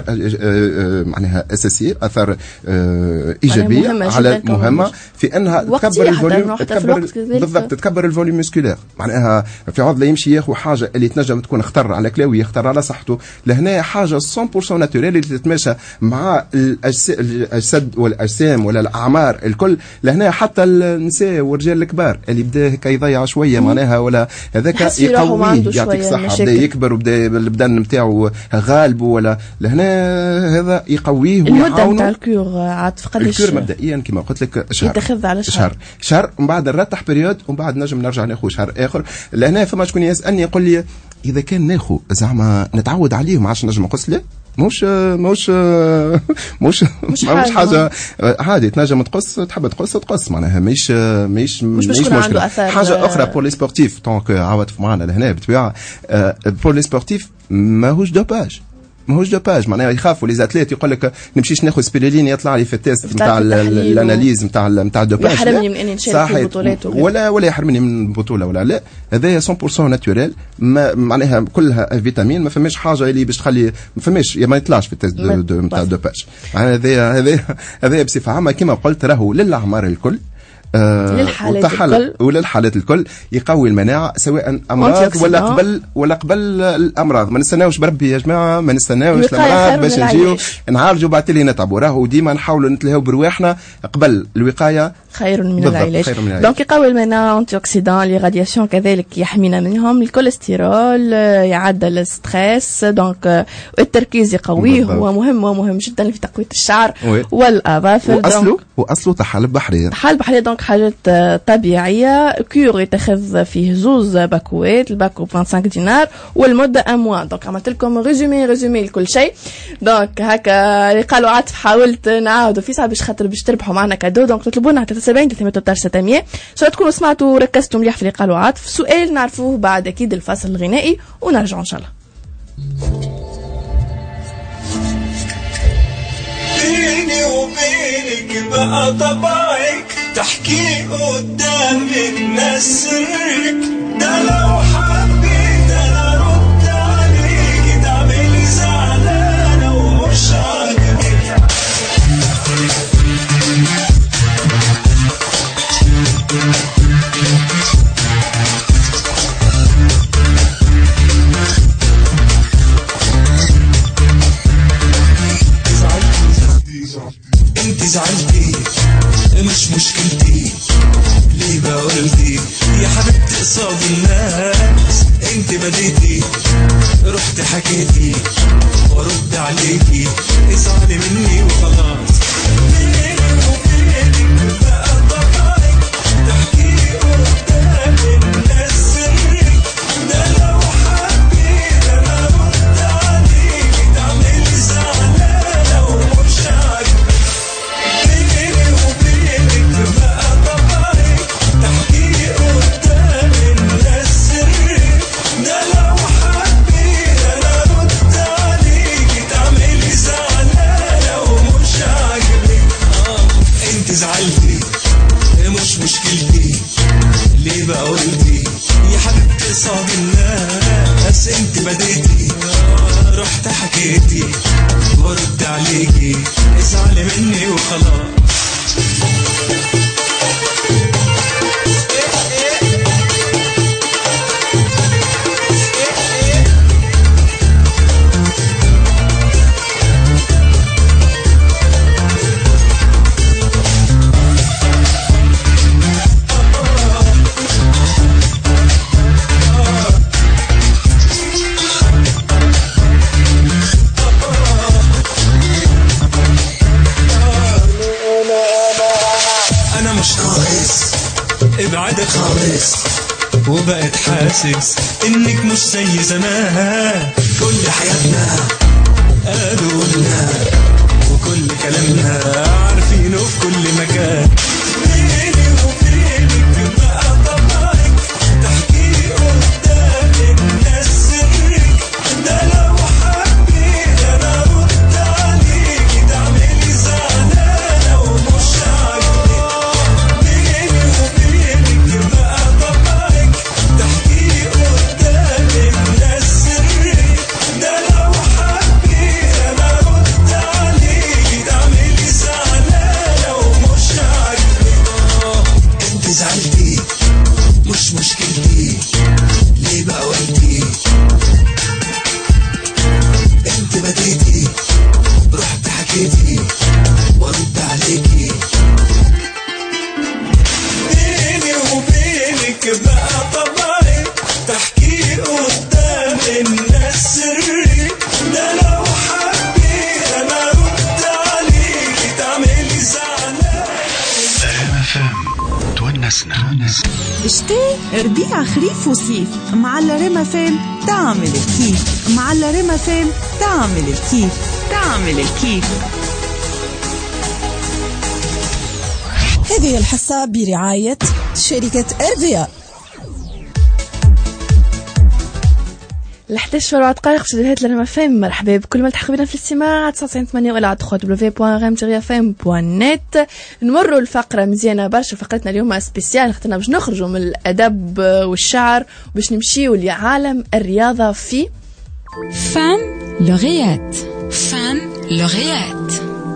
معناها اساسيه اثار ايجابيه على مهمه في انها تكبر الفوليوم تكبر بالضبط تكبر الفوليوم مسكولير معناها في عضله يمشي ياخذ حاجه اللي تنجم تكون خطر على كلاوي يختار على صحته. لهنا حاجه مية بالمية ناتوريل اللي تتماشى مع الأجساد والاجسام ولا الاعمار الكل. لهنا حتى النساء والرجال الكبار اللي بدا هكا يضيع شويه معناها ولا هذاك يقويه يعطيك صحه، بدا يكبر وبدا البدن نتاعو غالب ولا لهنا هذا يقويه ويعاونه. المده نتاع الكور عاطف قداش؟ الكور مبدئيا كما قلت لك شهر يتخذ على شهر شهر, شهر ومن بعد نرتاح بريود ومن بعد نجم نرجع ناخذ شهر اخر. لهنا فما شكون يسالني يقول لي اذا كان ناخذ زعما نتعود عليه ما عادش نجم نقص له. مش مش مش مش حاجه, حاجة عادي تنجم تقص، تحب تقص تقص معناها مش مش مش مشكله. حاجه اخرى بور لي سبورتيف دونك عاودت معنا لهنا بالطبيعه بور لي سبورتيف ماهوش دوباج ماهوش دوباج معناها يخافوا لي زاتليت يقول لك نمشيش ناخذ سبيريلين يطلع لي في التيست نتاع الاناليز نتاع نتاع الدوباج يحرمني من اني نشارك في البطولات ولا ولا يحرمني من البطوله ولا لا. هذايا مية بالمية ناتوريل معناها كلها فيتامين ما فماش حاجه اللي باش تخلي ما فماش ما يطلعش في التيست نتاع الدوباج. هذايا هذايا هذايا بصفه عامه كما قلت راهو للاعمار الكل آه للحالات الكل وللحالات الكل يقوي المناعه سواء امراض ولا قبل ولا قبل الامراض. ما نستناوش بربي يا جماعه ما نستناوش الامراض باش نجيو نعالجوا بعد اللي نتعبوا. راهو ديما نحاولوا نتلهوا برواحنا قبل الوقايه خير من العلاج. دونك يقوي المناعه، انتي اوكسيدان، لي رادياسيون كذلك يحمينا منهم، الكوليسترول يعدل الستريس، دونك التركيز يقويه هو مهم ومهم جدا في تقويه الشعر والاظافر. واصله واصله طحالب بحريه طحالب بحريه دونك حاجات طبيعيه. كور يتخذ فيه زوز باكوات، الباكو خمسة وعشرين دينار والمده اموان. دونك عملت لكم ريزومي ريزومي لكل شيء. دونك هكا اللي قالوا عاطف حاولت نعاودوا في ساعه باش خاطر باش تربحوا معنا كادو. دونك تطلبونا ثلاثة وسبعين ثلاثمية ستمية. شو تكونوا سمعتوا وركزتوا مليح في اللي قالوا عاطف. سؤال نعرفوه بعد اكيد الفصل الغنائي ونرجع ان شاء الله. بيني وبينك بقى طبعك تحكي قدام الناس سرك، ده لو حبيت انا رد عليك تعملي زعلانه ومش عاجبك. انت زعلتي مش مشكلتي، ليه بقولتي يا حبيبتي قصاد الناس؟ انت بديتي رحت حكيتي وارد عليكي ازعلي مني وخلاص. بيني وبينك بقى طبعك تحكي قدام الناس سرك، ده لو حبيت انا رد عليكي تعملي زعلانه ومش عاجبك. بيني وبينك بقى طبعك تحكي قدام الناس سرك، ده لو حبيت انا رد عليكي تعملي زعلانه ومش عاجبك. اه انت زعلتي مش مشكلتي، ليه بقى قلتي يا حبيبتي قصاد الناس؟ انت بديتي رحت حكيتي وارد عليكي ازعلي مني وخلاص. ابعد خالص وبقت حاسس انك مش زي زمان. كل حياتنا قالوا لنا وكل كلامنا عارفينه في كل مكان. بيني وبينك بقى طبعك تحكي قدام الناس سرك، ده لو حبيت انا رد عليكي تعملي زعلانه ومش عاجبك. بيني وبينك بقى طبعك تحكي قدام الناس سرك، ده شتي ربيع خريف وصيف مع الريم فام تعمل الكيف مع الريم فام تعمل الكيف تعمل الكيف. هذه الحصة برعاية شركة إرفيا. الحداش وربع دقائق في جهات لما فهم. مرحبا بكل من تحقق بنا في الاستماع تسعة وتسعين ثمانية ولا على دبليو دبليو دبليو بوان غام تيغ اف ام بوان نت. نمروا الفقرة مزيانة برشا. فقرتنا اليوم سبيسيال اخترنا باش نخرجوا من الأدب والشعر باش نمشيوا لعالم الرياضة في فام لوغيات. فام لوغيات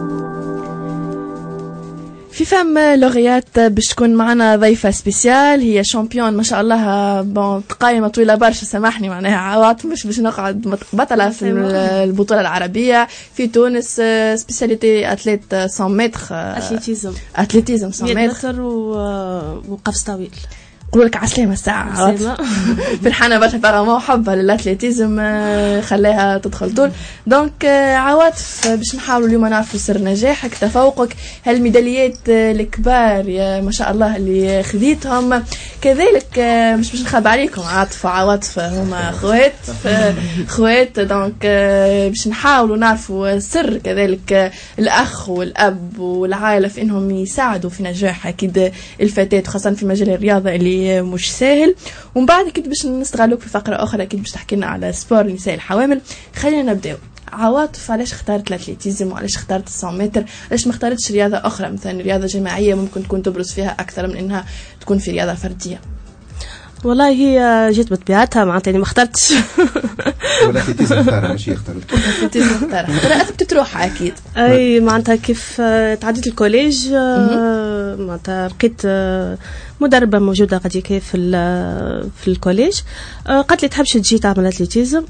في فام لوغيات باش تكون معنا ضيفة سبيسيال. هي شامبيون ما شاء الله، بون قائمة طويلة برشا سامحني معناها عواطف مش باش نقعد بطلة في البطولة العربية في تونس. سبيسياليتي أتليت مية متر، أتليتيزم أتليتيزم مية متر وقفز طويل. نقول لك عسلامة الساعة فرحانة برشا بارامون حبها للأتليتيزم خلاها تدخل طول. دونك عواطف باش نحاولوا اليوم نعرفوا سر نجاحك تفوقك هالميداليات الكبار يا ما شاء الله اللي خذيتهم. كذلك مش باش نخبي عليكم عاطف وعواطف هما خوات خوات. دونك باش نحاولوا نعرفوا سر كذلك الأخ والأب والعائلة في إنهم يساعدوا في نجاح أكيد الفتاة خاصة في مجال الرياضة اللي مش سهل. ومن بعد اكيد باش نستغلوك في فقره اخرى اكيد باش تحكي لنا على سبور النساء الحوامل. خلينا نبداو. عواطف علاش اختارت الاتليتيزم وعلاش اختارت مية متر؟ علاش ما اختارتش رياضه اخرى مثلا رياضه جماعيه ممكن تكون تبرز فيها اكثر من انها تكون في رياضه فرديه؟ والله هي جيت بطبيعتها معناتها ما اخترتش. ولا الاتليتيزم اختارها ماشي اختارت. الاتليتيزم اختارها ترى اثبتت روحها اكيد. اي معناتها كيف تعديت الكوليج معناتها لقيت مدربه موجوده غادي كيف في في الكوليج قالت لي تحبش تجي تعمل اتليتيزم.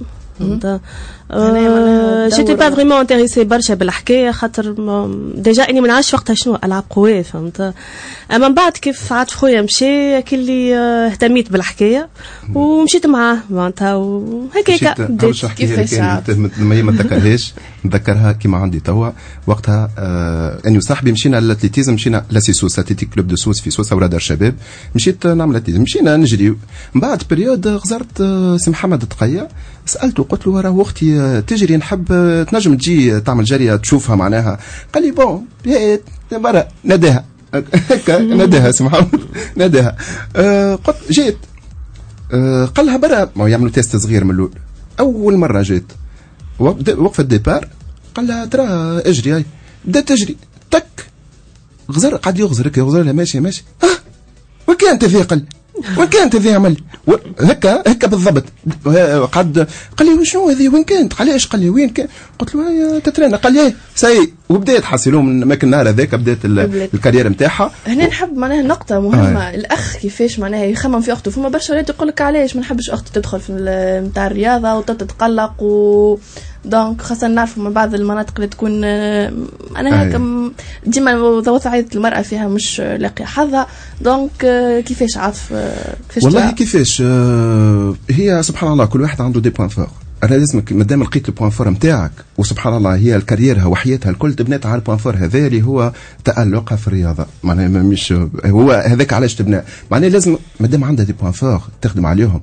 جيتي با فريمون انتريسي برشا بالحكايه خاطر ديجا اني ما نعرفش وقتها شنو العاب قوى فهمت. اما من بعد كيف عاد خويا مشى كلي اهتميت بالحكايه ومشيت معاه معناتها وهكاك بديت كيفاش ما نتذكرهاش نتذكرها كيما عندي توا وقتها. آه اني وصاحبي مشينا للاتليتيزم مشينا لسيسوس اتليتيك كلوب دو سوس في سوس اوراد الشباب. مشيت نعمل اتليتيزم مشينا نجري. من بعد بريود غزرت سي محمد التقية سالته قلت له راه اختي تجري نحب تنجم تجي تعمل جريه تشوفها معناها. قال لي بون برا نداها هكا نداها سي محمد نداها. آه قلت جيت. آه قال لها برا ما يعملوا تيست صغير من الاول. اول مره جيت وقفت ديبار قال لها ترى اجري هاي بدات تجري تك غزر قاعد يغزرك يغزر لها ماشي ماشي ها وكان انت فيه قل وكان انت فيه عمل هكا هكا بالضبط. قعد قال لي شنو هذه وين كانت؟ علاش؟ قال لي وين كان؟ قلت له هي تترينا. قال لي سي وبدات حصلوا من ماك النهار هذاك بدات الكارير نتاعها. هنا نحب معناها نقطه مهمه. آه. الاخ كيفاش معناها يخمم في اخته. فما برشا ولاد يقول لك علاش ما نحبش اختي تدخل في نتاع الرياضه وتتقلق و دونك خاصة نعرفوا من بعض المناطق اللي تكون أنا هيك ديما وضعية المرأة فيها مش لاقية حظها. دونك كيفاش عاطف كيفاش والله كيفاش هي سبحان الله كل واحد عنده دي بوان فور. انا لازمك مادام لقيت البوان فور نتاعك وسبحان الله هي الكاريرها وحياتها الكل تبنات على البوان فور هذا اللي هو تألقها في الرياضه. معناها مش هو هذاك علاش تبنى. معناها لازم مادام عندها دي بوان فور تخدم عليهم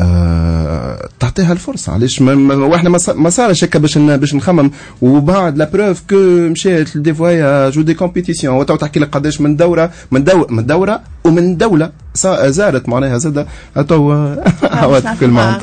أه تعطيها الفرصه. علاش واحنا ما صارش هكا باش باش نخمم وبعد لا بروف كو مشيت دي فوايا جو دي كومبيتيسيون وتو تحكي لك قداش من دوره من دو من دوره ومن دوله زارت معناها زاد تو عواطف كل ما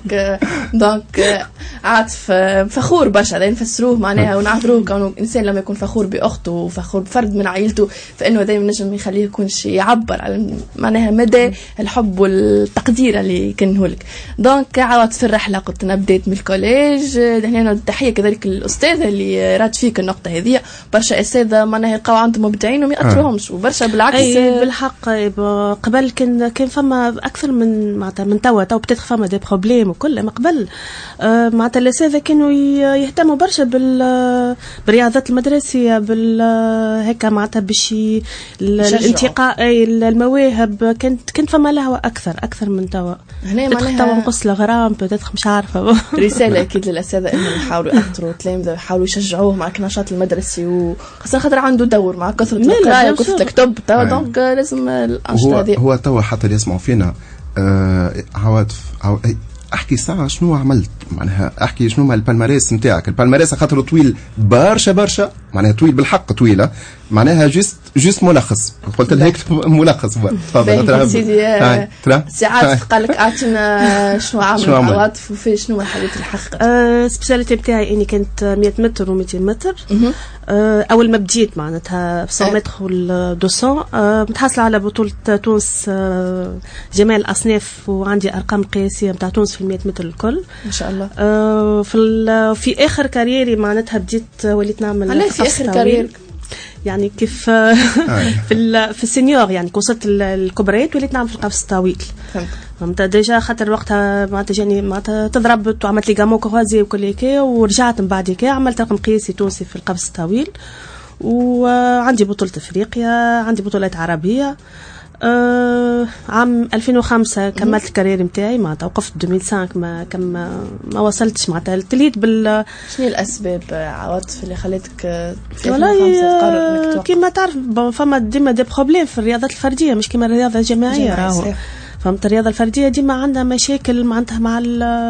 دونك عاطف فخور برشا هذا نفسروه معناها ونعذروه كونه انسان لما يكون فخور باخته وفخور بفرد من عائلته فانه دائما نجم يخليه يكون شيء يعبر على معناها مدى الحب والتقدير اللي كانه لك. دونك عاطف في الرحله قلت انا بديت من الكوليج. هنا التحيه كذلك الاستاذه اللي رات فيك النقطه هذه. برشا اساتذه معناها يلقاو عندهم مبدعين وما ياثروهمش وبرشا بالعكس. اي بالحق قبل كان كان فما اكثر من معناتها من توا تو بتدخل فما دي بروبليم وكل ما قبل معناتها الاساتذه كانوا يهتموا يهتموا برشا بال بالرياضات المدرسيه بال هيك معناتها باش الانتقاء المواهب. كانت كنت فما لهوة اكثر اكثر من توا. هنا معناها توا نقص الغرام بتدخل مش عارفه. رساله اكيد للاساتذه انهم يحاولوا ياثروا التلامذه يحاولوا يشجعوه مع النشاط المدرسي وخاصه خاطر عنده دور مع كثره القرايه وكثره الكتب توا دونك لازم الانشطه هذه. هو توا حتى اللي يسمعوا فينا آه عواطف عو... احكي ساعه شنو عملت معناها احكي شنو مع البالماريس نتاعك. البالماريس خاطر طويل برشا برشا معناها طويل بالحق طويله معناها جست جست ملخص قلت لها هيك ملخص. تفضل سيدي ساعات قال لك اعطينا شنو عمل عواطف وفي شنو الحدث الحقيقي. أه سبيشاليتي نتاعي اني كانت مية متر و200 متر. أه اول ما بديت معناتها مية متر والدوسون أه متحصله على بطوله تونس أه جميع الاصناف وعندي ارقام قياسيه نتاع تونس في المية متر الكل ما شاء الله. أه في في اخر كاريري معناتها بديت وليت نعمل في اخر كارير يعني كيف في في السينيور يعني وصلت الكبريات وليت نعمل في القفص الطويل. فهمت ديجا خاطر وقتها معناتها جاني معناتها تضربت وعملت لي جامون كروازي وكل هيك ورجعت من بعد هيك عملت رقم قياسي تونسي في القفص الطويل وعندي بطولة افريقيا عندي بطولات عربية. أه عام ألفين وخمسة كملت الكارير نتاعي معناتها وقفت ألفين وخمسة ما كم ما وصلتش معناتها تليت بال. شنو الاسباب عواطف اللي خلتك في والله كيما تعرف فما ديما دي بروبليم في الرياضات الفرديه مش كيما الرياضه الجماعيه راهو. فهمت الرياضه الفرديه ديما عندها مشاكل معناتها مع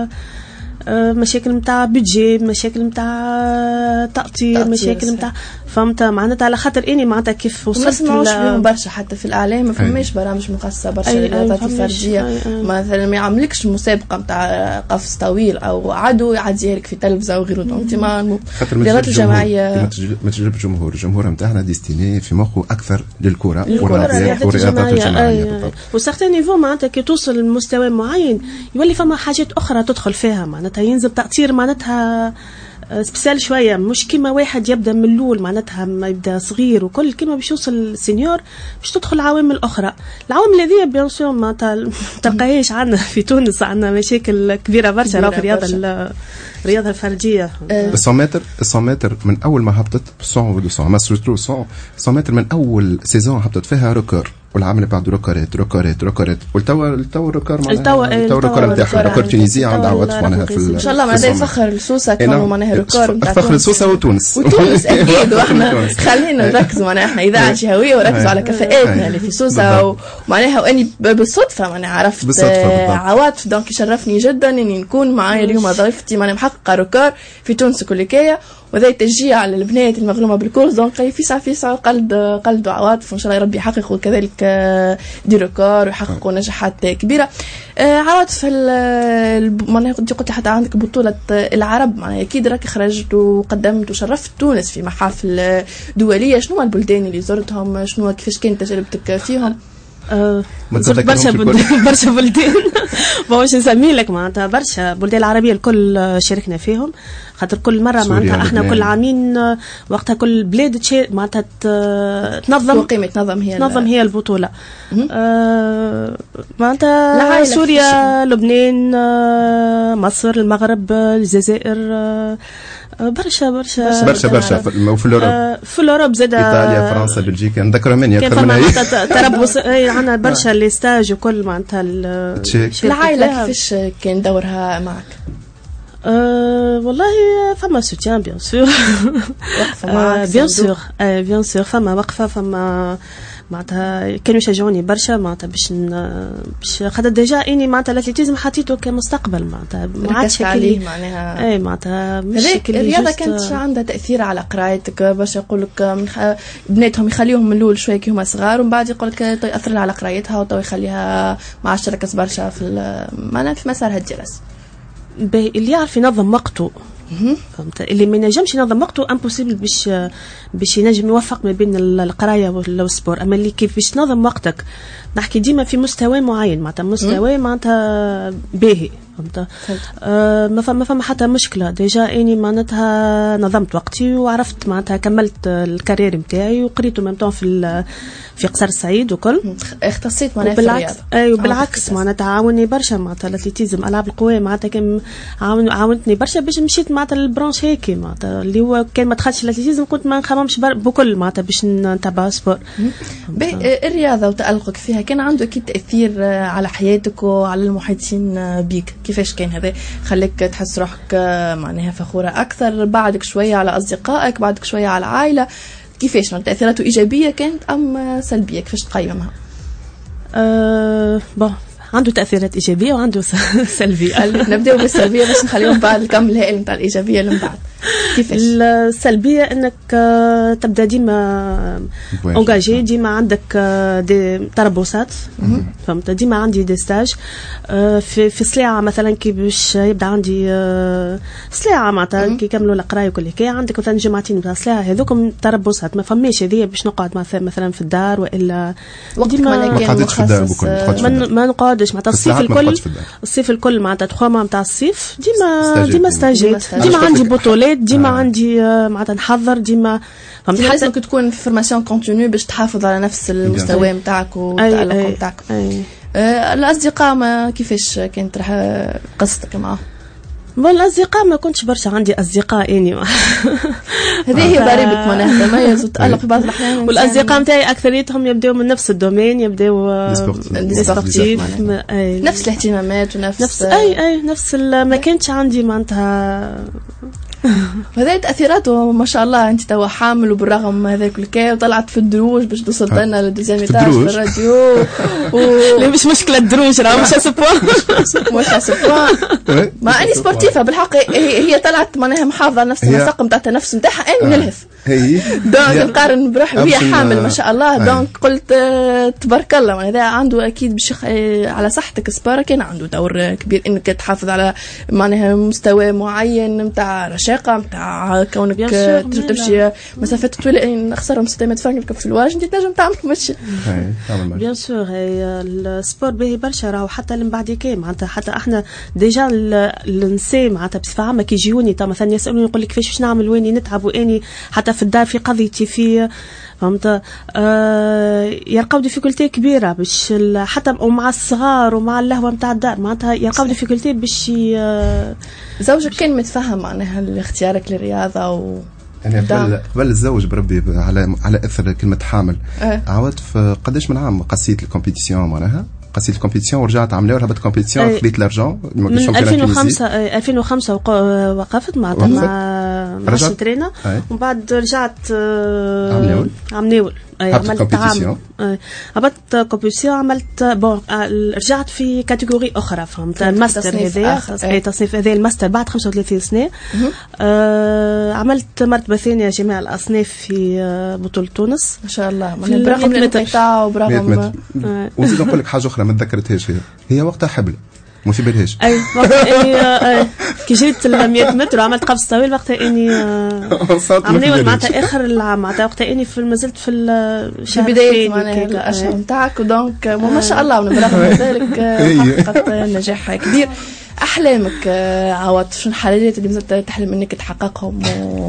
مشاكل نتاع بيدجي مشاكل نتاع تأطير مشاكل نتاع فهمت معناتها على خاطر اني معناتها كيف وصلت نسمعوش بهم برشا حتى في الاعلام ما فماش برامج مخصصه برشا للرياضات الفرديه. مثلا ما يعملكش مسابقه نتاع قفز طويل او عدو يعديها لك في تلفزه وغيره. دونك ما الرياضات الجماعيه ما تجرب الجمهور الجمهور نتاعنا ديستيني في مخه اكثر للكره والرياضات الجماعيه. وسارتين نيفو معناتها كي توصل لمستوى معين يولي فما حاجات اخرى تدخل فيها معناتها ينزل تأثير معناتها سبيسيال شويه مش كيما واحد يبدا من الاول معناتها ما يبدا صغير وكل كيما باش يوصل السينيور باش تدخل عوامل اخرى. العوامل هذه بيان سور ما تلقاهاش عندنا في تونس عندنا مشاكل كبيره برشا في الرياضه الرياضه الفرديه. مية متر مية متر من اول ما هبطت مية و200 ما سورتو مية متر من اول سيزون هبطت فيها ريكور والعام اللي بعده ريكورات ريكورات ريكورات والتوا التوا الريكور معناها التوا الريكور نتاعها ريكور تونسي عندها عواطف معناها في ان شاء الله معناها يفخر لسوسه كانوا معناها ريكور نتاع فخر لسوسه وتونس وتونس اكيد. واحنا خلينا نركزوا معناها احنا اذاعه جهويه وركزوا على كفاءاتنا اللي في سوسه ومعناها واني بالصدفه معناها عرفت عواطف. دونك يشرفني جدا اني نكون معايا اليوم ضيفتي معناها محققه ريكور في تونس كليكيه وذا تشجيع على البنات المغرومه بالكورس. دونك في ساعه في ساعه قلد قلد عواطف وان شاء الله ربي يحققوا كذلك دي ريكور ويحققوا نجاحات كبيره. عواطف معناها قلت حتى عندك بطوله العرب معناها اكيد راك خرجت وقدمت وشرفت تونس في محافل دوليه. شنو البلدان اللي زرتهم شنو كيفاش كانت تجربتك فيهم؟ أه زرت برشا برشا بلدان باش نسمي لك معناتها برشا بلدان العربيه الكل شاركنا فيهم خاطر كل مره معناتها احنا كل عامين وقتها كل بلاد معناتها تنظم قيمه تنظم هي تنظم هي البطوله. أه معناتها سوريا لبنان مصر المغرب الجزائر أه برشا برشا برشا برشا وفي الاوروب آه في الاوروب زاد ايطاليا فرنسا بلجيكا نذكر مني اكثر من هي تربص عندنا برشا لي ستاج وكل معناتها العائله كيفاش كان دورها معك؟ أه والله فما سوتيان بيان سور بيان سور بيان سور فما وقفه فما معناتها كانوا يشجعوني برشا معناتها باش باش خاطر ديجا اني معناتها الاتليتيزم حطيته كمستقبل معناتها ما عادش عليه معناها اي معناتها مش الرياضه كانت عندها تاثير على قرايتك باش يقول لك من خ... بناتهم يخليهم من الاول شويه كي هما صغار ومن بعد يقول لك ياثر على قرايتها وتو يخليها ما عادش تركز برشا في معناها في مسارها الدراسي. اللي يعرف ينظم وقته فهمت اللي ما ينجمش ينظم وقته امبوسيبل باش باش ينجم يوفق ما بين القرايه والسبور. اما اللي كيف باش تنظم وقتك نحكي ديما في مستوى معين معناتها مستوى معناتها باهي فهمت. آه ما فما ما فما حتى مشكله ديجا اني معناتها نظمت وقتي وعرفت معناتها كملت الكارير نتاعي وقريت ميم في في قصر السعيد وكل اختصيت معناتها بالعكس اي وبالعكس معناتها عاوني برشا معناتها الاتليتيزم العاب القوى معناتها كان عاون عاونتني برشا باش مشيت معناتها للبرانش هيك معناتها اللي هو كان ما دخلتش الاتليتيزم كنت ما نخممش بكل معناتها باش نتبع سبور. الرياضه وتالقك فيها كان عنده اكيد تاثير على حياتك وعلى المحيطين بيك، كيفاش كان هذا خليك تحس روحك معناها فخوره اكثر بعدك شويه على اصدقائك بعدك شويه على العائله، كيفاش تاثيراته ايجابيه كانت ام سلبيه كيفاش تقيمها؟ أه بون عنده تاثيرات ايجابيه وعنده سلبيه. نبداو بالسلبيه باش نخليهم بعد نكمل الهائل نتاع الايجابيه اللي من بعد. كيفاش السلبيه انك تبدا ديما اونجاجي ديما عندك دي تربصات فهمت ديما عندي دي ستاج في في سلاعه مثلا كي باش يبدا عندي سلاعه معناتها كي يكملوا القرايه وكل هكا عندك مثلا جمعتين تاع سلاعه هذوكم تربصات ما فماش هذه باش نقعد مثلا في الدار والا ديما ما قعدتش في الدار بكل ما نقعدش معناتها الصيف الكل الصيف الكل معناتها تخوا مام تاع الصيف ديما ديما ستاجي ديما عندي بطولات ديما عندي معناتها نحضر ديما فهمت لازم تكون في فورماسيون كونتينيو باش تحافظ على نفس المستوى نتاعك والتألق نتاعك. آه الاصدقاء ما كيفاش كانت راح قصتك معاهم؟ بون الاصدقاء ما كنتش برشا عندي اصدقاء اني هذه هي ضريبه معناها تميز وتألق في بعض الاحيان. والاصدقاء نتاعي اكثريتهم يبداو من نفس الدومين يبداو سبورتيف نفس الاهتمامات ونفس نفس اي اي نفس ما كانتش عندي معناتها هذه تاثيراته ما شاء الله. انت توا حامل وبالرغم هذاك الكا وطلعت في الدروج باش توصل لنا للدوزيام ايتاج في الراديو لا مش مشكله الدروج راه مش اسبوان مش اسبوان ما اني سبورتيفه بالحق هي طلعت معناها محافظه على نفس المساق نتاعها نفس نتاعها اني نلهث هي دونك نقارن بروحي وهي حامل ما شاء الله. دونك قلت تبارك الله معناها عنده اكيد باش على صحتك سبارة كان عنده دور كبير انك تحافظ على معناها مستوى معين نتاع رشاقه نتاع كونك تمشي مسافات طويله نخسرهم ستة متر نركب في الواج انت تنجم تعمل ماشي بيان سور. هي السبور باهي برشا راهو حتى اللي من بعد كي معناتها حتى احنا ديجا النساء معناتها بصفه عامه كي يجوني مثلا يسالوني يقول لك كيفاش باش نعمل ويني نتعب واني حتى في الدار في قضيتي في فهمت آه يلقاو ديفيكولتي كبيره باش حتى ومع الصغار ومع اللهوه نتاع الدار معناتها يلقاو ديفيكولتي باش آه زوجك كان متفهم معناها اختيارك للرياضه و يعني قبل قبل الزوج بربي على على اثر كلمه حامل أه. عاودت في قداش من عام قصيت الكومبيتيسيون معناها قصيت الكومبيتيسيون ورجعت عمليه ورهبت كومبيتيسيون خذيت لارجون من ألفين وخمسة ألفين وخمسة وقفت معناتها مع مع شترينا ومن بعد رجعت عمناول عمناول عملت عام عملت كومبيتيسيون عملت بون رجعت في كاتيجوري اخرى فهمت الماستر هذا اي تصنيف هذا الماستر بعد خمسة وثلاثين سنه آه عملت مرتبه ثانيه جميع الاصناف في بطوله تونس ما شاء الله برغم الانقطاع وبرغم ونزيد نقول لك حاجه اخرى ما تذكرتهاش هي هي وقتها حبل ما في بالهاش اي وقتها اني كي جيت ال مية متر وعملت قفز طويل وقتها اني عمليه معناتها اخر العام معناتها وقتها اني في مازلت في الشهر بدايه معناها الاشهر نتاعك ودونك ما شاء الله برغم ذلك حققت نجاح كبير. احلامك عوض شنو الحاجات اللي مازلت تحلم انك تحققهم؟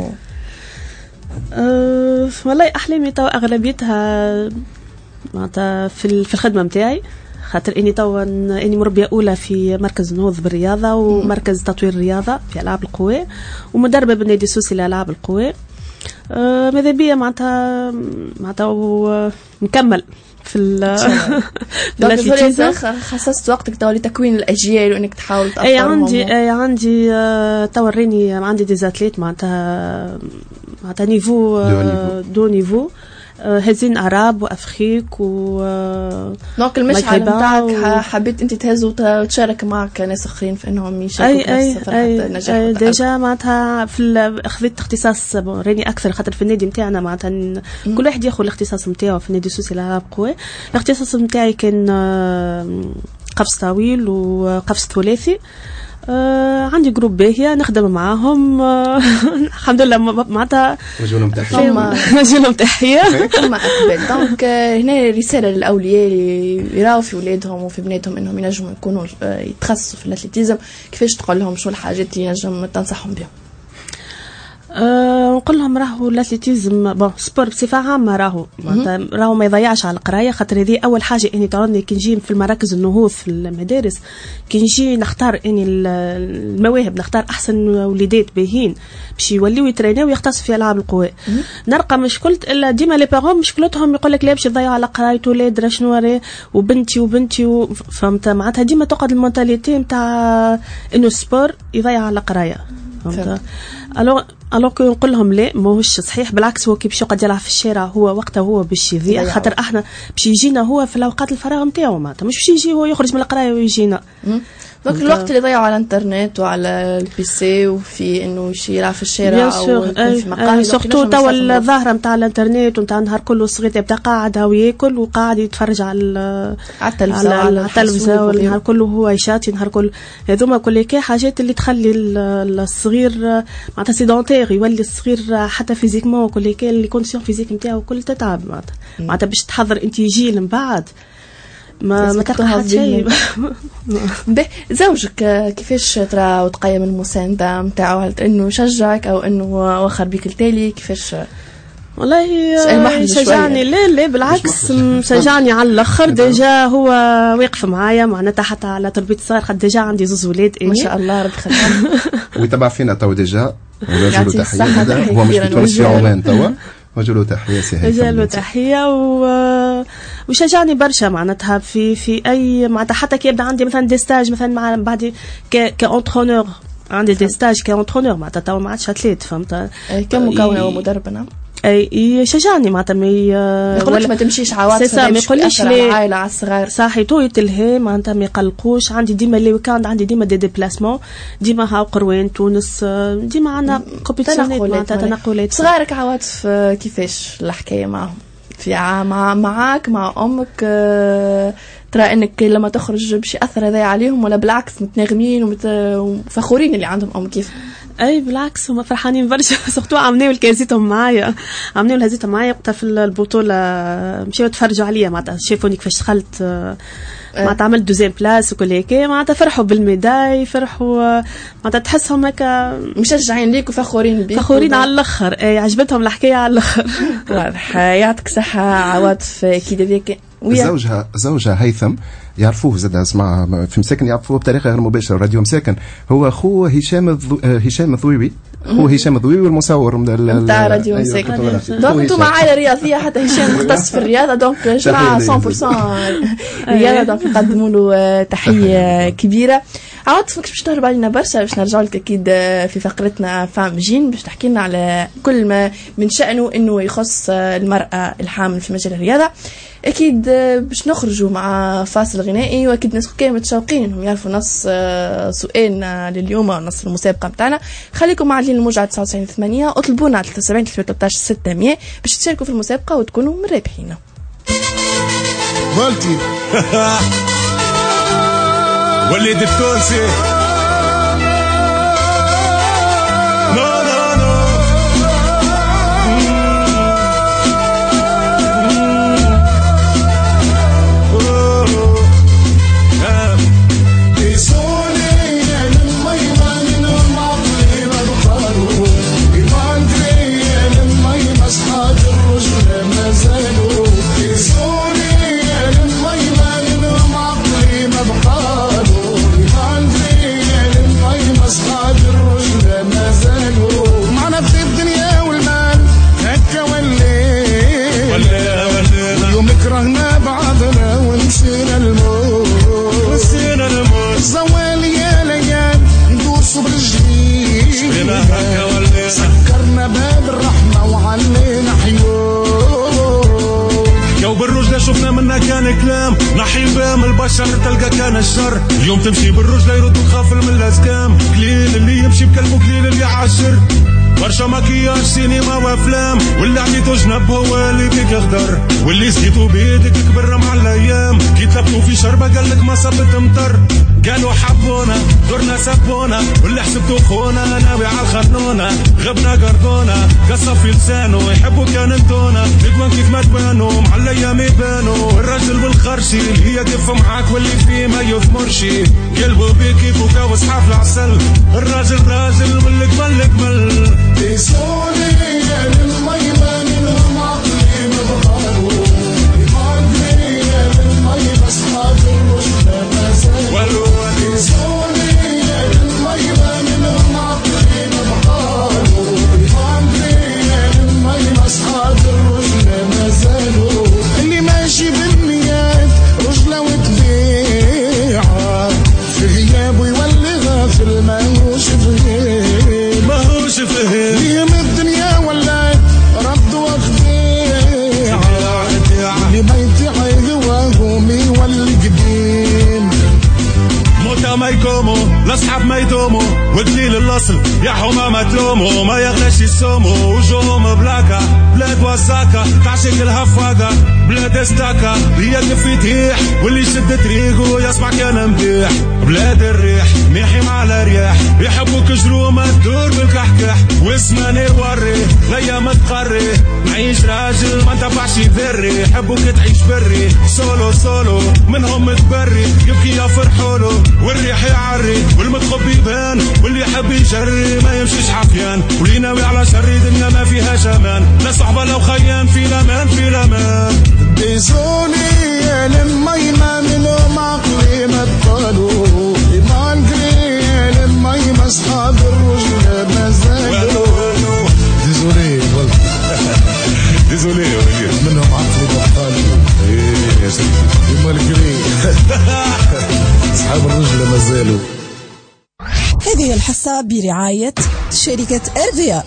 أه والله احلامي تو اغلبيتها معناتها في في الخدمه نتاعي خاطر اني توا اني مربيه اولى في مركز نهوض بالرياضه ومركز تطوير الرياضه في العاب القوى ومدربه بالنادي السوسي لالعاب القوى. أه ماذا بيا معناتها معناتها نكمل في ال خصصت وقتك توا لتكوين الاجيال وانك تحاول تاثرهم. اي عندي اي عندي توا راني عندي ديزاتليت معناتها معناتها نيفو دو نيفو هزين عرب وافريك و دونك المشعل نتاعك و... حبيت انت تهز وتشارك معك ناس اخرين في انهم يشاركوا في نفس فرحه النجاح. اي ديجا معناتها في اخذت اختصاص راني اكثر خاطر في النادي نتاعنا معناتها ن... كل واحد ياخذ الاختصاص نتاعو في النادي السوسي للالعاب القوى. الاختصاص نتاعي كان قفز طويل وقفز ثلاثي آه عندي جروب باهية نخدم معاهم. آه الحمد لله معناتها نجولهم تحية. نجولهم تحية. ثم أقبل دونك هنا رسالة للأولياء اللي يراو في ولادهم وفي بناتهم إنهم ينجموا يكونوا يتخصصوا في الأتليتيزم، كيفاش تقول لهم شو الحاجات اللي ينجم تنصحهم بهم؟ أه نقول لهم راهو الاتليتيزم بون سبور بصفه عامه راهو راهو ما يضيعش على القرايه، خاطر هذه اول حاجه اني تراني كي نجي في المراكز النهوض في المدارس كي نجي نختار اني المواهب نختار احسن وليدات باهين باش يوليو يترينيو ويختصوا في العاب القوى. نلقى مشكلة الا ديما لي بارون مشكلتهم يقول لك لا باش يضيعوا على قرايه ولاد راه شنو وبنتي وبنتي و... فهمت معناتها ديما تقعد المونتاليتي نتاع انه السبور يضيع على قرايه. فهمت الو الو كي نقول لهم لا ماهوش صحيح، بالعكس هو كي باش يقعد يلعب في الشارع هو وقته هو باش يضيع، خاطر احنا باش يجينا هو في الاوقات الفراغ نتاعو معناتها مش باش يجي هو يخرج من القرايه ويجينا. دونك الوقت اللي ضيعوا على الانترنت وعلى البيسي وفي انه شي يلعب في الشارع او في مقاهي سورتو توا الظاهره نتاع الانترنت ونتاع النهار كله الصغير يبدا قاعد هو ياكل وقاعد يتفرج على على التلفزه على التلفزه والنهار كله هو يشاتي النهار كله. هذوما كل كي حاجات اللي تخلي الصغير معناتها سيدونتير يولي الصغير حتى فيزيكمون وكل كي اللي كونديسيون فيزيك نتاعو كل تتعب معناتها معناتها باش تحضر انت جيل من بعد ما ما تلقى شيء. زوجك كيفاش ترى وتقيم المسانده نتاعو؟ هل انه يشجعك او انه وخر بيك التالي كيفاش؟ والله شجعني لا لا بالعكس شجعني على الاخر. ديجا هو واقف معايا معناتها حتى على تربيه الصغار، خد ديجا عندي زوز ولاد ما شاء الله ربي يخليهم ويتبع فينا تو ديجا ونجلو تحيه. هو مش متولش في عمان توا وجلو تحيه سي هيثم جلو تحيه و... وشجعني برشا معناتها في في اي معناتها حتى كي يبدا عندي مثلا دي ستاج مثلا مع بعد ك كونترونور عندي دي ستاج كونترونور معناتها تو ما عادش اتليت فهمت كم مكون ومدرب نعم اي يشجعني معناتها ما يقولكش ما تمشيش عواطف ما يقوليش على العائله على الصغار صحيح تو يتلهي معناتها ما يقلقوش. عندي ديما لي ويكاند عندي ديما دي ديبلاسمون ديما هاو قروان تونس ديما عندنا كومبيتيشنات معناتها تنقلات. صغارك عواطف كيفاش الحكايه معهم في مع معاك مع امك؟ ترى انك لما تخرج باش ياثر هذا عليهم ولا بالعكس متناغمين وفخورين اللي عندهم ام كيف؟ اي بالعكس هما فرحانين برشا سورتو عملوا الكازيتهم معايا عملوا الهزيتهم معايا وقتها في البطوله مشاو يتفرجوا عليا معناتها شافوني كيفاش دخلت معناتها عملت دوزيام بلاس وكل هيك معناتها فرحوا بالميداي فرحوا معناتها تحسهم هكا مشجعين ليك وفخورين بيك فخورين على الاخر. اي عجبتهم الحكايه على الاخر. واضح. يعطيك صحه عواطف كي هذيك. زوجها زوجها هيثم يعرفوه زاد اسمع في مساكن يعرفوه بطريقه غير مباشره راديو مساكن هو اخوه هشام الضو... هشام الضويوي هو هشام الضويوي والمصور نتاع راديو مساكن. دونك انتم عائله رياضيه حتى هشام مختص في الرياضه دونك شرع مية بالمية رياضه دونك نقدموا له تحيه كبيره. عواطف باش تهرب علينا برشا باش نرجعوا لك اكيد في فقرتنا فام جين باش تحكي لنا على كل ما من شأنه انه يخص المرأة الحامل في مجال الرياضة. اكيد باش نخرجوا مع فاصل غنائي واكيد الناس كانوا متشوقين انهم يعرفوا نص سؤالنا لليوم ونص المسابقة متاعنا. خليكم معلين الموجة تسعة وتسعين ثمانية اطلبونا على ثلاثة وسبعين ثلاثة عشر ستمية باش تشاركوا في المسابقة وتكونوا من رابحين. مالتي وليد التونسي لا لا لا سكرنا باب الرحمة وعلينا حيوم جو بالرجلة شفنا منا كان كلام نحي بام البشر تلقى كان الشر. اليوم تمشي بالرجلة يرد تخاف من الأزكام. قليل اللي يمشي بكلبه قليل اللي عاشر برشا مكياج سينما وافلام واللي عطيتو جنب هو اللي بيك يخضر واللي سقيتو بيدك كبر مع الايام كي تلبتو في شربة قالك ما صبت مطر قالوا حبونا دورنا سبونا واللي حسبتو خونا ناوي على الخنونة غبنا قردونا قصف في لسانه يحبوا كان انتونا ندوان كيف ما تبانوا مع الايام يبانوا الراجل والخرشي اللي هي كيف معاك واللي فيه ما يثمرشي قلبه بيكي فوكا وصحاف العسل الراجل راجل والقمل القمل تيسوني يا للميمة منهم عقلي مبغارو يماغلي يا للميمة اصحابي مش لمازالو تيسوني يا للميمة منهم عقلي مبغارو يماغلي يا للميمة اصحابي مش لمازالو اللي ماشي بالنيات رجلة وتبيعها في غيابه يولي غافل ماهوش فهيم ماهوش فهيم ليهم الدنيا ولات رد وخديعة اللي ما يطيع هواهم يولي قديم موتا ما يقوموا الاصحاب ما يدوموا وقليل الاصل يا حما ما تلوموا ما يغلاش يسوموا وجوهم بلاكا بلاد وساكا تعشق الهفاقة بلاد استاكا هي كيف يتيح واللي شد طريقه يسمع كان مديح بلاد الريح ميحي على رياح يحبوك جرومة تدور بالكحكح واسماني وري ليا ما تقري نعيش راجل ما انتفعش يذري يحبوك تعيش بري سولو سولو منهم تبري يبكي يا فرحولو والريح يعري والمتخب يبان واللي يحب يجري ما يمشيش حفيان واللي ناوي على شر دنيا ما فيها جمان لا صحبة لو خيان في الامان في الامان ديزوني يا للميمة منهم عقلي ما تقالوا إيمان قلي يا للميمة اصحاب الرجل ما زالوا ديزوني ديزولي منهم عقلي ما تقالوا ايه يا سيدي إيمان قلي اصحاب الرجل ما زالوا. هذه الحصة برعاية شركة ارفيا.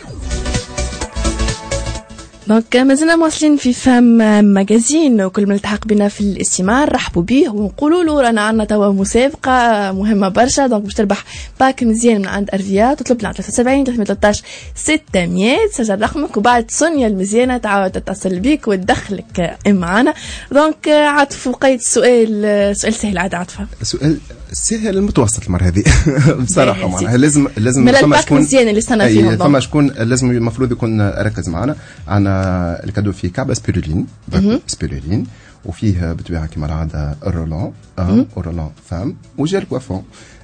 دونك مازلنا مواصلين في فهم ماجازين، وكل من التحق بنا في الاستماع رحبوا به ونقولوا له رانا عندنا توا مسابقه مهمه برشا. دونك باش تربح باك مزيان من عند ارفيا تطلب لنا ثلاثة وسبعين ثلاثمية وثلاثطاش ستمية تسجل رقمك وبعد سونيا المزيانه تعاود تتصل بيك وتدخلك معنا. دونك عاطف وقيت السؤال سؤال سهل عاد عاطفه سؤال سهل المتوسط المره هذه بصراحه معناها لازم لازم فما شكون مزيان اللي استنى فيهم فما شكون لازم المفروض يكون ركز معنا. عندنا الكادو فيه كعبه سبيرولين سبيرولين وفيه بطبيعه كما العاده الرولون الرولون فام وجيل كوافون.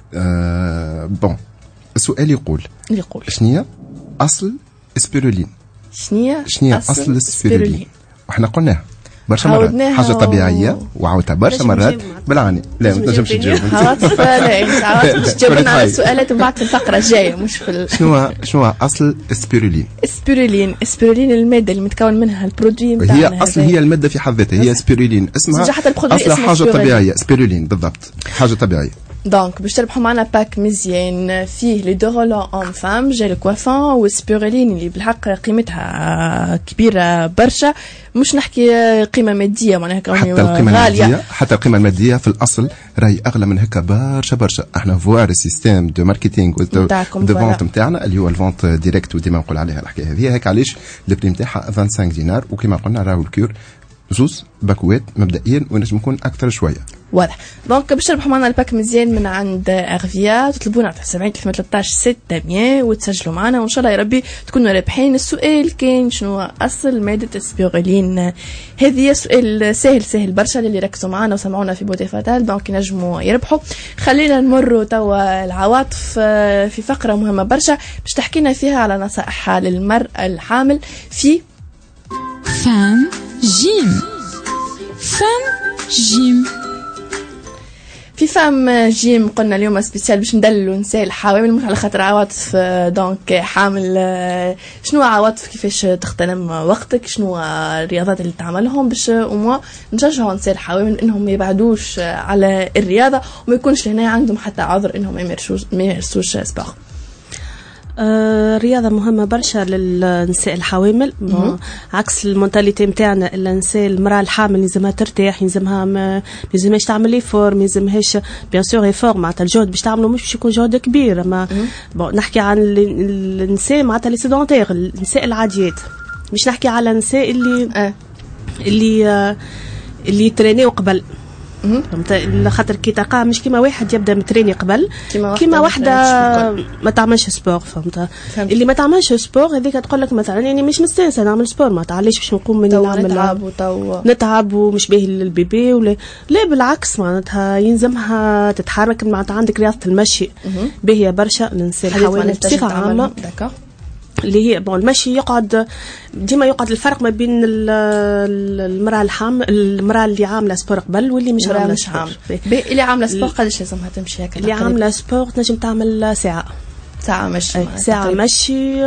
أه بون السؤال يقول يقول شنية اصل سبيرولين؟ شنية شنية اصل سبيرولين؟ وحنا قلناها برشا مرات حاجه طبيعيه وعاودتها برشا مرات بالعاني. لا ما تنجمش تجاوب عواطف. لا انت عواطف تجاوبنا على السؤالات وبعد في الفقره الجايه مش في شنو شنو اصل سبيرولين؟ سبيرولين سبيرولين الماده اللي متكون منها البرودوي نتاعنا هي اصل هي الماده في حد ذاتها هي سبيرولين اسمها اصل حاجه طبيعيه سبيرولين بالضبط حاجه طبيعيه. دونك باش تربحوا معنا باك مزيان فيه لي دو رولون اون فام جيل كوافون وسبيرولين اللي بالحق قيمتها كبيره برشا. مش نحكي قيمه ماديه معناها حتى القيمه الماديه حتى القيمه الماديه في الاصل راهي اغلى من هكا برشا برشا. احنا فوار السيستيم دو ماركتينغ دو فونت نتاعنا اللي هو الفونت ديريكت وديما نقول عليها الحكايه هذه هيك علاش البريم نتاعها خمسة وعشرين دينار وكما قلنا راهو الكور زوز باكوات مبدئيا ونجم نكون اكثر شويه واضح. دونك باش تربحوا معنا الباك مزيان من عند ارفيا تطلبونا على سبعين ثلاثمية وثلاثطاش ستمية وتسجلوا معنا وان شاء الله يا ربي تكونوا رابحين. السؤال كان شنو اصل ماده سبيرولين؟ هذه سؤال سهل سهل برشا للي ركزوا معنا وسمعونا في بودي فاتال دونك ينجموا يربحوا. خلينا نمروا توا العواطف في فقره مهمه برشا باش تحكينا فيها على نصائحها للمراه الحامل في فام جيم. فام جيم في فام جيم قلنا اليوم سبيسيال باش ندلوا نساء الحوامل مش على خاطر عواطف دونك حامل. شنو عواطف كيفاش تغتنم وقتك شنو الرياضات اللي تعملهم باش وما نشجعوا نساء الحوامل انهم ما يبعدوش على الرياضه وما يكونش هنا عندهم حتى عذر انهم ما يمارسوش ما يمارسوش سبور. آه رياضة مهمة برشا للنساء الحوامل عكس المونتاليتي متاعنا. النساء المرأة الحامل لازمها ترتاح يلزمها ما يلزمهاش تعمل ايفور ما يلزمهاش بيان سور ايفور معناتها الجهد باش تعملوا مش باش يكون جهد كبير. اما بون نحكي عن النساء معناتها لي سيدونتير النساء العاديات مش نحكي على النساء اللي آه. اللي آه اللي ترينيو قبل فهمت خاطر كي تلقاه مش كيما واحد يبدا متريني قبل كيما واحده ما تعملش سبور فهمت اللي ما تعملش سبور هذيك تقول لك مثلا يعني مش مستانسه نعمل سبور ما تعليش باش نقوم من نعمل نتعب وتو نتعب ومش باهي للبيبي ولا لا بالعكس معناتها يلزمها تتحرك معناتها عندك رياضه المشي باهيه برشا الانسان حوالي بصفه عامه اللي هي بون المشي يقعد ديما يقعد الفرق ما بين المراه الحامل المراه اللي عامله سبور قبل واللي مش عامله سبور اللي عامله سبور قداش لازمها تمشي هكا اللي عامله سبور تنجم تعمل ساعه ساعه مشي ساعه مشي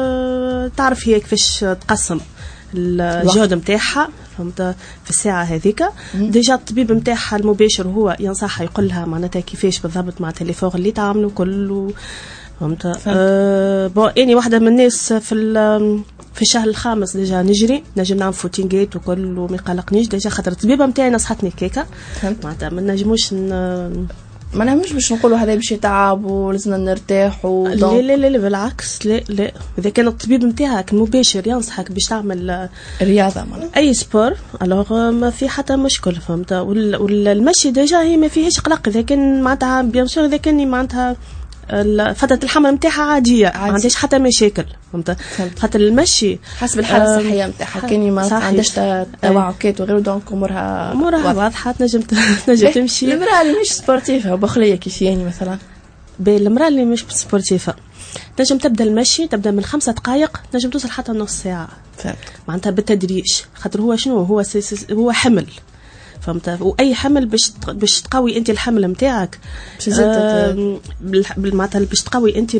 تعرف هي كيفاش تقسم الجهد نتاعها فهمت في الساعه هذيك ديجا الطبيب نتاعها المباشر هو ينصحها يقول لها معناتها كيفاش بالضبط مع التليفون اللي تعملوا كله فهمت أه بون اني واحده من الناس في في الشهر الخامس ديجا نجري نجم نعمل فوتينغيت وكل وما يقلقنيش ديجا خاطر الطبيبه نتاعي نصحتني كيكا معناتها ما نجموش ما نعملش باش نقولوا هذا باش يتعب ولازمنا نرتاحوا لا لا لا بالعكس لا لا اذا كان الطبيب نتاعك المباشر ينصحك باش تعمل رياضه معناتها اي سبور الوغ ما في حتى مشكل فهمت والمشي ديجا هي ما فيهاش قلق اذا كان معناتها بيان سور اذا كان معناتها فترة الحمل نتاعها عادية ما عندهاش حتى مشاكل فهمت خاطر المشي حسب الحالة الصحية نتاعها كان ما عندهاش توعكات وغيره دونك امورها امورها واضحة تنجم تنجم تمشي المرأة اللي مش سبورتيفة وبخلية كيف يعني مثلا بين المرأة اللي مش سبورتيفة تنجم تبدا المشي تبدا من خمسة دقائق تنجم توصل حتى نص ساعة فهمت معناتها بالتدريج خاطر هو شنو هو هو حمل فهمت واي حمل باش باش تقوي انت الحمل نتاعك آه معناتها باش تقوي انت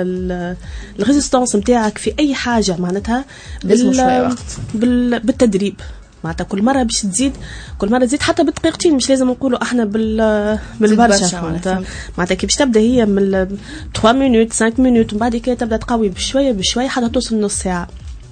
الريزيستانس نتاعك في اي حاجه معناتها بال بال بالتدريب معناتها كل مره باش تزيد كل مره تزيد حتى بالدقيقتين مش لازم نقولوا احنا بال بالبرشا معناتها معناتها كي باش تبدا هي من ثلاثة مينوت خمسة مينوت ومن بعد كده تبدا تقوي بشويه بشويه حتى توصل نص ساعه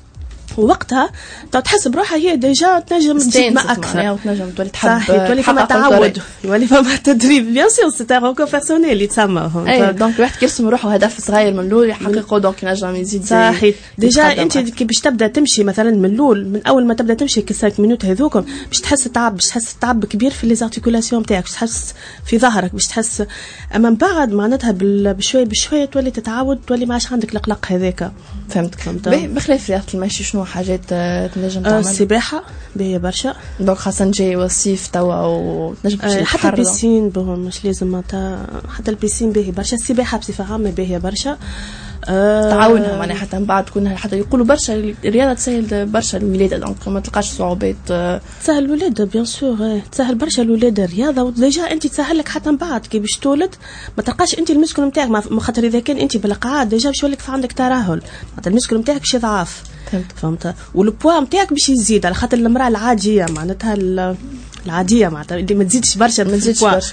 ووقتها تحس بروحها هي ديجا تنجم تزيد ما اكثر وتنجم تولي تحب تولي فما تعود يولي فما تدريب بيان سور سي ان روكو بيرسونيل اللي تسمى اي دونك الواحد كيرسم روحه هدف صغير من الاول يحققه دونك ينجم يزيد صحيح ديجا انت كي باش تبدا تمشي مثلا من الاول من اول ما تبدا تمشي كي خمسة مينوت هذوكم باش تحس تعب باش تحس تعب كبير في لي زارتيكولاسيون نتاعك باش تحس في ظهرك باش تحس اما من بعد معناتها بشويه بشويه تولي تتعود تولي ما عادش عندك القلق هذاك فهمتك فهمت بخلاف رياضه المشي شنو حاجات تنجم تعمل السباحه باهيه برشا دونك خاصه جاي والصيف توا وتنجم تمشي حتى البيسين بون مش لازم حتى البيسين باهي برشا السباحه بصفه عامه باهيه برشا أه تعاونها معناها حتى من بعد تكون حتى يقولوا برشا الرياضه تسهل برشا الولاده دونك ما تلقاش صعوبات تسهل الولاده بيان سور تسهل برشا الولاده الرياضه وديجا انت تسهل لك حتى من بعد كي باش تولد ما تلقاش انت المسكل نتاعك خاطر اذا كان انت بالقعاد ديجا باش يولك عندك ترهل معناتها المسكل نتاعك باش يضعف فهمت والبوا نتاعك باش يزيد على خاطر المراه العاديه معناتها العاديه معناتها اللي ما تزيدش برشا ما تزيدش برشا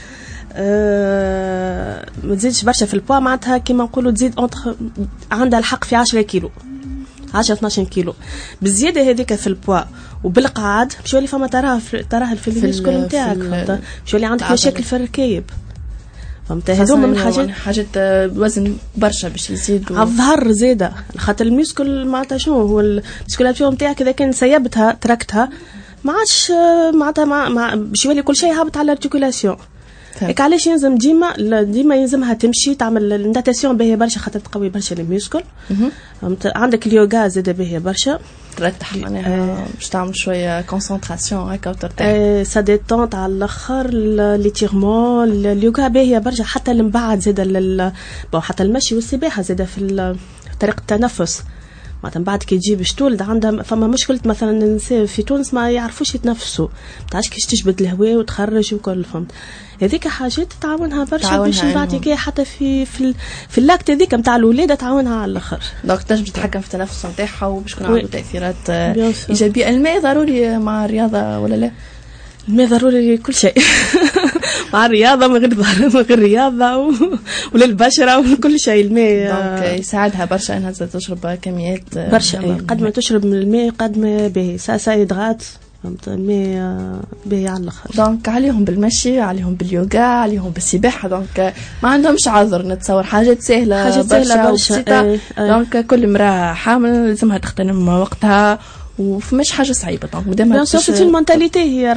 أه ما تزيدش برشا في البوا معناتها كيما نقولوا تزيد اونتر عندها الحق في عشرة كيلو عشرة اثناش كيلو بالزياده هذيك في البوا وبالقعاد باش يولي فما تراه تراهل في المسكل نتاعك فهمت باش يولي عندك مشاكل في الركايب فهمت هذوما من حاجات حاجات وزن برشا باش يزيد على الظهر زاده خاطر المسكل معناتها شنو هو المسكولاتور نتاعك اذا كان سيبتها تركتها ما عادش معناتها مع باش يولي كل شيء هابط على الارتيكولاسيون هيك علاش يلزم ديما ديما يلزمها تمشي تعمل الناتاسيون باهيه برشا خاطر تقوي برشا الميوسكل فهمت عندك اليوغا زاده باهيه برشا ترتاح معناها باش تعمل شويه كونسونطراسيون هكا وترتاح اي سا ديتونت على الاخر ليتيرمون اليوغا باهيه برشا حتى من بعد زاده لل بون حتى المشي والسباحه زاده في طريقه التنفس معناتها من بعد كي تجي باش تولد عندها فما مشكله مثلا النساء في تونس ما يعرفوش يتنفسوا ما تعرفش كيفاش تجبد الهواء وتخرج وكل فهمت هذيك حاجات تعاونها برشا باش من بعد كي حتى في في, في اللاكت هذيك نتاع الولاده تعاونها على الاخر دونك تنجم تتحكم في التنفس نتاعها وباش يكون عنده تاثيرات ايجابيه الماء ضروري مع الرياضه ولا لا الماء ضروري كل شيء مع الرياضه من غير من غير رياضه و... وللبشره وكل شيء الماء دونك يساعدها برشا انها تشرب كميات برشا قد ما تشرب من الماء قد ما باهي سا سا يدغات فهمت الماء باهي على الاخر دونك عليهم بالمشي عليهم باليوغا عليهم بالسباحه دونك ما عندهمش عذر نتصور حاجات سهله حاجات سهله برشا اي دونك كل امراه حامل لازمها تغتنم وقتها ومش حاجه صعيبه دونك مادام في المونتاليتي هي راهي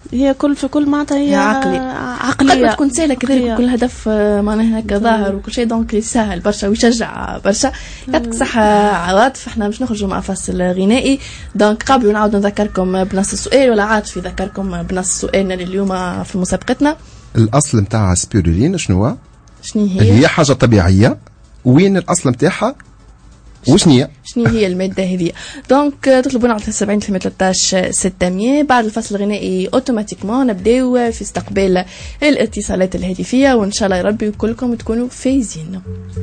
هي كل في كل معناتها هي عقلي عقليه قد ما تكون سهله كذلك كل هدف معناها هكا ظاهر وكل شيء دونك يسهل برشا ويشجع برشا. يعطيك صحه عواطف. احنا باش نخرجوا مع فصل غنائي دونك قبل نعاود نذكركم بنص السؤال ولا عاطف يذكركم بنص سؤالنا لليوم في مسابقتنا. الاصل نتاع سبيرولين شنو هو؟ شنو هي؟ هي حاجه طبيعيه وين الاصل نتاعها وشنية شنو هي المادة هذه؟ دونك تطلبون على سبعين ثمانية ثلاثة ستمية. بعد الفصل الغنائي اوتوماتيكمون نبداو في استقبال الاتصالات الهاتفية وان شاء الله يا ربي كلكم تكونوا فايزين.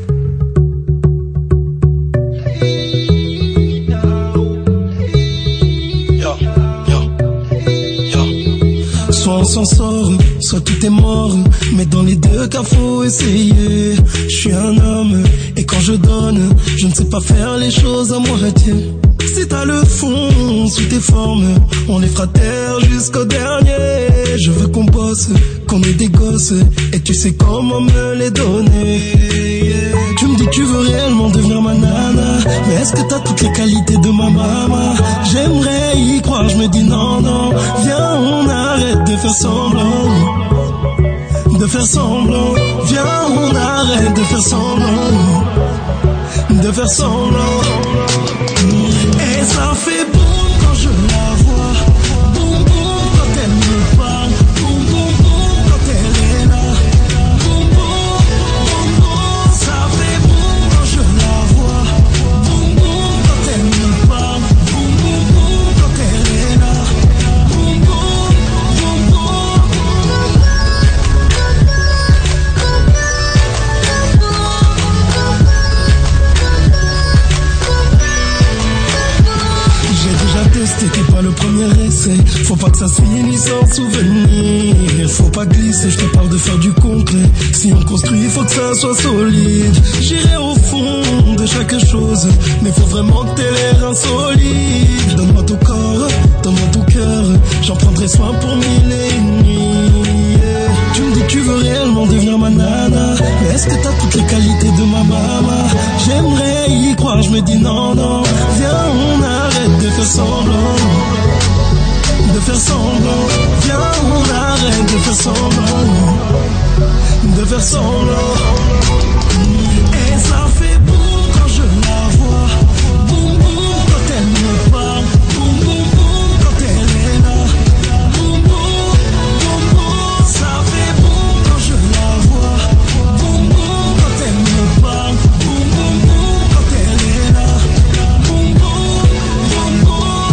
Soit on s'en sort, soit tout est mort. Mais dans les deux cas faut essayer. Je suis un homme et quand je donne, je ne sais pas faire les choses à moitié. Si t'as le fond sous tes formes, on est fraternes jusqu'au dernier. Je veux qu'on bosse, qu'on ait des gosses, et tu sais comment me les donner. Tu me dis que tu veux réellement devenir ma nana, mais est-ce que t'as toutes les qualités de ma maman? J'aimerais y croire, je me dis non, non. Viens, on arrête de faire semblant, de faire semblant. Viens, on arrête de faire semblant, de faire semblant. Et ça fait boum quand je la vois, boum boum quand elle me parle, boum boum boum quand elle est là, boum boum boum boum. Ça fait boum quand je la vois, boum boum quand elle me parle, boum boum boum quand elle est là, boum boum boum boum. J'ai déjà testé, t'es pas le premier essai. Faut pas que ça se finisse sans souvenir. Faut pas glisser, je te parle de faire du concret. Si on construit, faut que ça soit solide. J'irai au fond de chaque chose, mais faut vraiment que t'aies l'air insolide. Donne-moi ton corps, donne-moi ton cœur, j'en prendrai soin pour mille et une nuits. Yeah. Tu me dis que tu veux réellement devenir ma nana, mais est-ce que t'as toutes les qualités de ma maman? J'aimerais y croire, je me dis non, non. Viens, on arrête de faire semblant, de faire semblant. Viens, on arrête de faire semblant, de faire semblant. Et ça fait boum quand je la vois, boum boum quand elle me parle, boum boum boum quand elle est là, boum boum boum boum. Ça fait boum quand je la vois, boum boum quand elle me parle, boum boum boum quand elle est là, boum boum boum boum.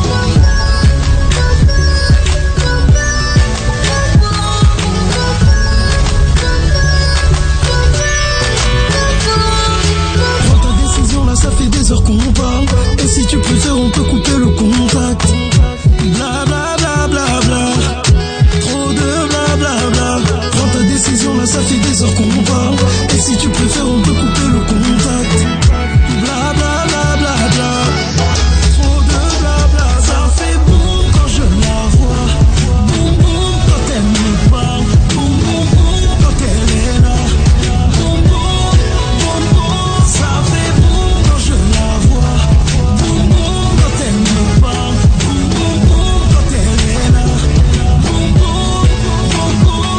Prends ta décision là, ça fait des heures qu'on parle. Et si tu préfères, on peut couper le contact. Bla bla bla bla bla, trop de bla bla bla. Prends ta décision là, ça fait des heures qu'on parle. Et si tu préfères, on peut couper le contact. Bla bla bla bla bla, trop de bla bla. Ça fait boum quand je la vois, boum boum quand elle me parle, boum boum boum quand elle est là, boum boum boum boum. Ça fait boum quand je la vois, boum boum quand elle me parle, boum boum boum quand elle est là, boum boum boum boum.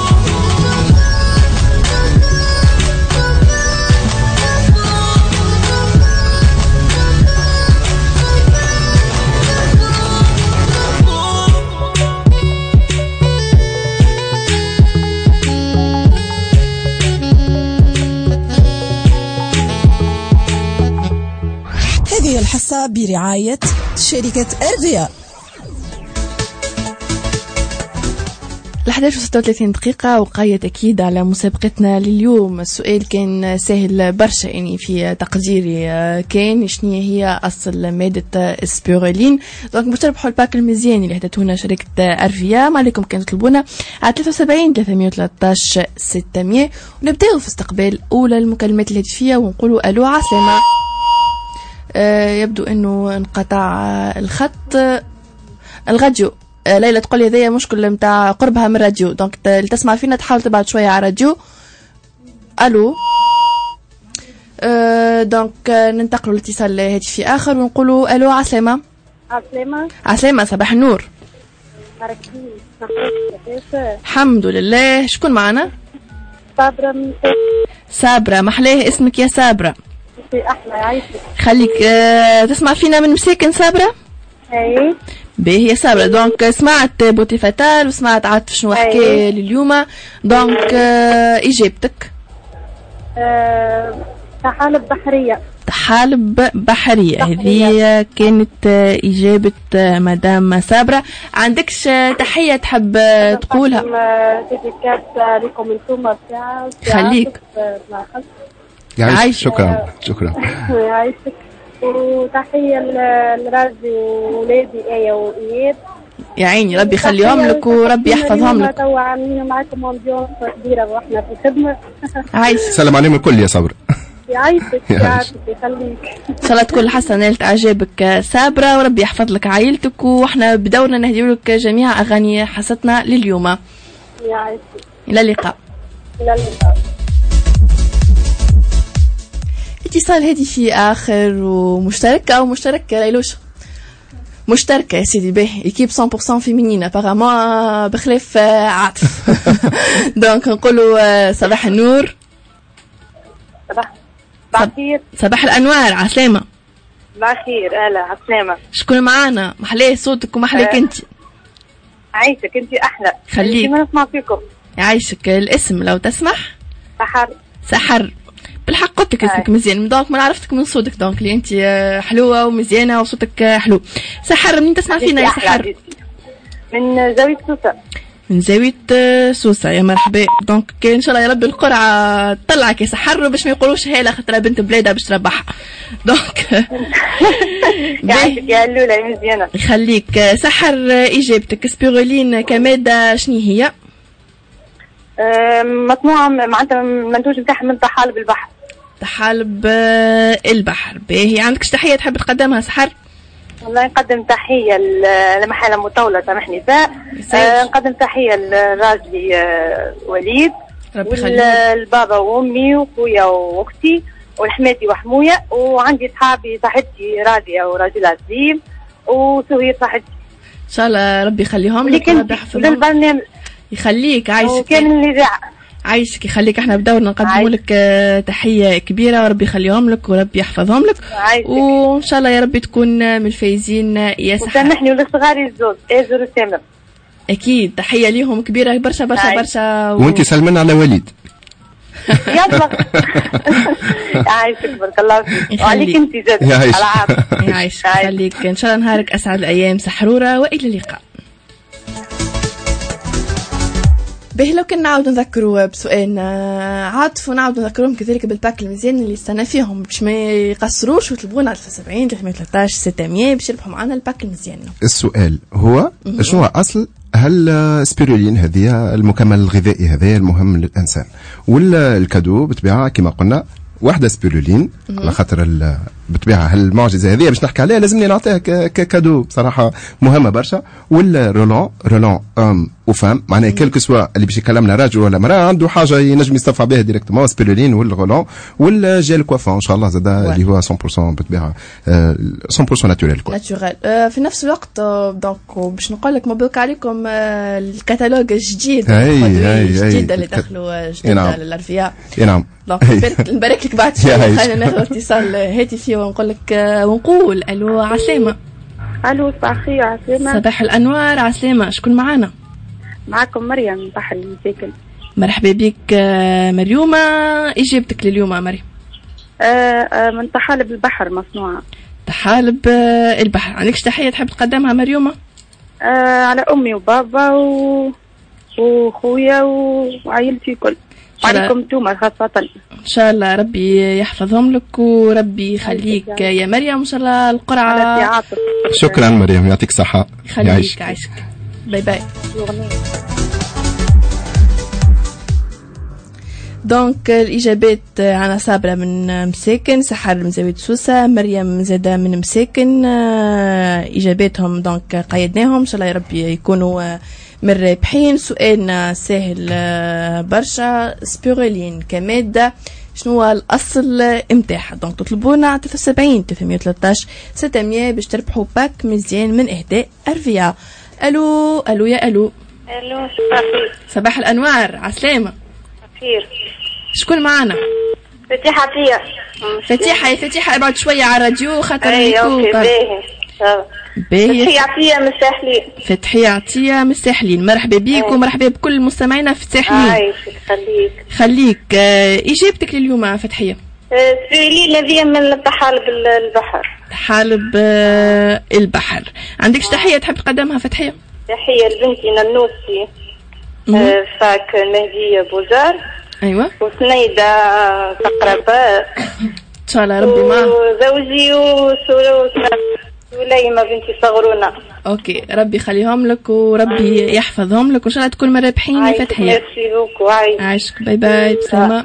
هذه الحصة برعاية شركة أرفيا. الحداش وستة وثلاثين دقيقة وقاية أكيد على مسابقتنا لليوم. السؤال كان سهل برشا يعني في تقديري، كان شنو هي أصل مادة سبيرولين. دونك باش تربحوا الباك المزياني اللي هدتونا شركة أرفيا، ما عليكم كان تطلبونا على ثلاثة وسبعين ثلاثمية وثلاثة ستمية. ونبداو في استقبال أولى المكالمات الهاتفية ونقولوا ألو عسلامة. أه يبدو أنه انقطع الخط. الراديو ليلى تقول لي هذايا مشكل نتاع قربها من الراديو، دونك اللي تسمع فينا تحاول تبعد شويه على الراديو. الو أه دونك ننتقلوا لاتصال هاتفي اخر ونقولوا الو عسلامه. عسلامه. عسلامه، صباح النور. الحمد لله. شكون معنا؟ صابرة من صابرة. محلاه اسمك يا صابرة. أحلى يعيشك. خليك أه تسمع فينا من مساكن صابرة؟ اي باهي يا صابرة. دونك سمعت بوتي فتال وسمعت عاطف شنو حكى اليوم. دونك أه اجابتك؟ أه طحالب بحرية. طحالب بحرية. هذه كانت إجابة مدام صابرة. عندكش تحية تحب تقولها؟ ديديكاس لكم انتم بتاع خليك. يعيشك. شكرا شكرا. يعيشك. وتحية لراجي وولادي آية وإياد. يا عيني ربي يخليهم لك وربي يحفظهم لك. توا عاملين معاكم أمبيونس كبيرة واحنا في الخدمة. عايش. سلام عليهم الكل يا صبر. يعيشك يعيشك يخليك. ان شاء الله تكون حسنة نالت اعجابك صابرة وربي يحفظ لك عائلتك. واحنا بدورنا نهديو لك جميع اغاني حصتنا لليوم. يعيشك. الى اللقاء. الى اللقاء. اتصال هاتفي اخر ومشترك او مشترك ليلوش مشتركة يا سيدي. باهي ايكيب مية بالمية فيمينين ابارامون بخلاف عاطف. دونك نقولوا صباح النور. صباح الخير. صباح الانوار. عسلامة. صباح الخير. اهلا عسلامة. شكون معانا؟ محلاه صوتك ومحلاك انت. عايشك انت احلى. خليك. ما نسمع فيكم. يعيشك. الاسم لو تسمح؟ سحر. سحر. بالحق قلت لك اسمك مزيان. دونك ما عرفتك من صوتك. دونك اللي انت حلوه ومزيانه وصوتك حلو. سحر منين تسمع فينا يا سحر؟ من زاويه سوسه. من زاويه سوسه. يا مرحبا. دونك ان شاء الله يا ربي القرعه تطلعك يا سحر باش ما يقولوش هاله خاطر بنت بلادها باش تربحها. دونك يعيشك يا هلوله يا مزيانه. يخليك. سحر اجابتك سبيرولين كماده شنو هي؟ مصنوعه معناتها المنتوج نتاعها من طحالب البحر. طحالب البحر. باهي عندكش تحيه تحب تقدمها سحر؟ والله نقدم تحيه لمحل مطوله سامحني فاء. أه نقدم تحيه لراجلي أه وليد والبابا وامي وخويا واختي والحماتي وحمويا. وعندي صحابي صاحبتي راضيه وراجل عزيز وسهير صاحبتي. ان شاء الله ربي يخليهم لك وربي يحفظهم. البرنامج يخليك. عايشك. وكان الاذاعه. عايشك. يخليك. احنا بدورنا نقدموا لك تحيه كبيره وربي يخليهم لك وربي يحفظهم لك. عايشك. وان شاء الله يا ربي تكون من الفايزين يا سحر. وسامحني ولصغاري الزوج ازر وسامر. اكيد تحيه ليهم كبيره برشا برشا عايش. برشا و... وانت سلمنا على وليد. يلا. عايشك بارك الله فيك. وعليك انت زاد على عاد. يعيشك. خليك. ان شاء الله نهارك اسعد الايام سحروره والى اللقاء. باهي لو كنا نعاود نذكروا بسؤالنا عاطف ونعاود نذكرهم كذلك بالباك المزيان اللي استنى فيهم باش ما يقصروش ويطلبونا على سبعين ثلاثمية وثلاثطاش ستمية باش يربحوا معنا الباك المزيان. السؤال هو شنو اصل هل سبيرولين هذه المكمل الغذائي هذا المهم للانسان ولا الكادو بطبيعه كما قلنا واحده سبيرولين على خاطر بالطبيعه هالمعجزه هذه باش نحكي عليها لازمني نعطيها ككادو بصراحه مهمه برشا. ولا رولون رولون ام وفام معناها كلك سوا اللي باش يكلمنا راجل ولا مراه عنده حاجه ينجم يستنفع بها ديريكتومون سبيرولين ولا رولون ولا جيل كوافون ان شاء الله زاد اللي هو مية بالمية بالطبيعه مية بالمية ناتوريل كوا ناتوريل. في نفس الوقت دونك باش نقول لك مبروك عليكم الكتالوج الجديد الجديد اللي دخلوا جديد للارفياء. نعم. دونك نبارك لك بعد شويه. خلينا ناخذ اتصال هاتفي ونقول لك ونقول الو عسلامه. الو صباح الخير. عسلامه. صباح الانوار. عسلامه. شكون معانا؟ معكم مريم من بحر المساكن. مرحبا بك مريومه. اجابتك لليوم مريم؟ آه من طحالب البحر مصنوعه. طحالب البحر. عندكش تحيه تحب تقدمها مريومه؟ آه على امي وبابا و... وخويا وعائلتي الكل. وعليكم انتم خاصة. ان شاء الله ربي يحفظهم لك وربي يخليك يا مريم. ان شاء الله القرعة. شكرا مريم يعطيك صحة. يعيشك. عايشك. باي باي. دونك الاجابات عنا صابرة من مساكن، سحر من زاوية سوسة، مريم زادة من مساكن. اجاباتهم دونك قيدناهم ان شاء الله يا ربي يكونوا من الرابحين. سؤالنا سهل برشا. سبيرولين كمادة شنو هو الأصل امتاعها؟ دونك تطلبونا على سبعين ثلاثمية وثلاثطاش ستمية باش تربحوا باك مزيان من إهداء أرفيا. الو الو يا الو. الو صباح الخير. صباح الانوار. عسلامه. خير. شكون معانا؟ فتيحه عطيه. فتيحه يا فتيحه ابعد شويه على الراديو خاطر يكون باهي. باهي. فتحية عطية من الساحلين. فتحية عطية من الساحلين. مرحبا بيك ومرحبا بكل مستمعينا في الساحلين. عايشك خليك. خليك. آه اجابتك لليوم فتحية؟ سؤالي هذه من طحالب البحر. طحالب آه البحر. عندكش تحية تحب تقدمها فتحية؟ تحية لبنتي ننوسي آه فاك مهدية بوزار. ايوه. وسنيدة تقرباء. ان شاء الله ربي معها. وزوجي وسولو وليمة بنتي صغرونا. اوكي ربي يخليهم لك وربي يحفظهم لك وان شاء الله تكون مرابحين يا فتحية. ميرسي بوكو. عايشك. باي باي بسلامة.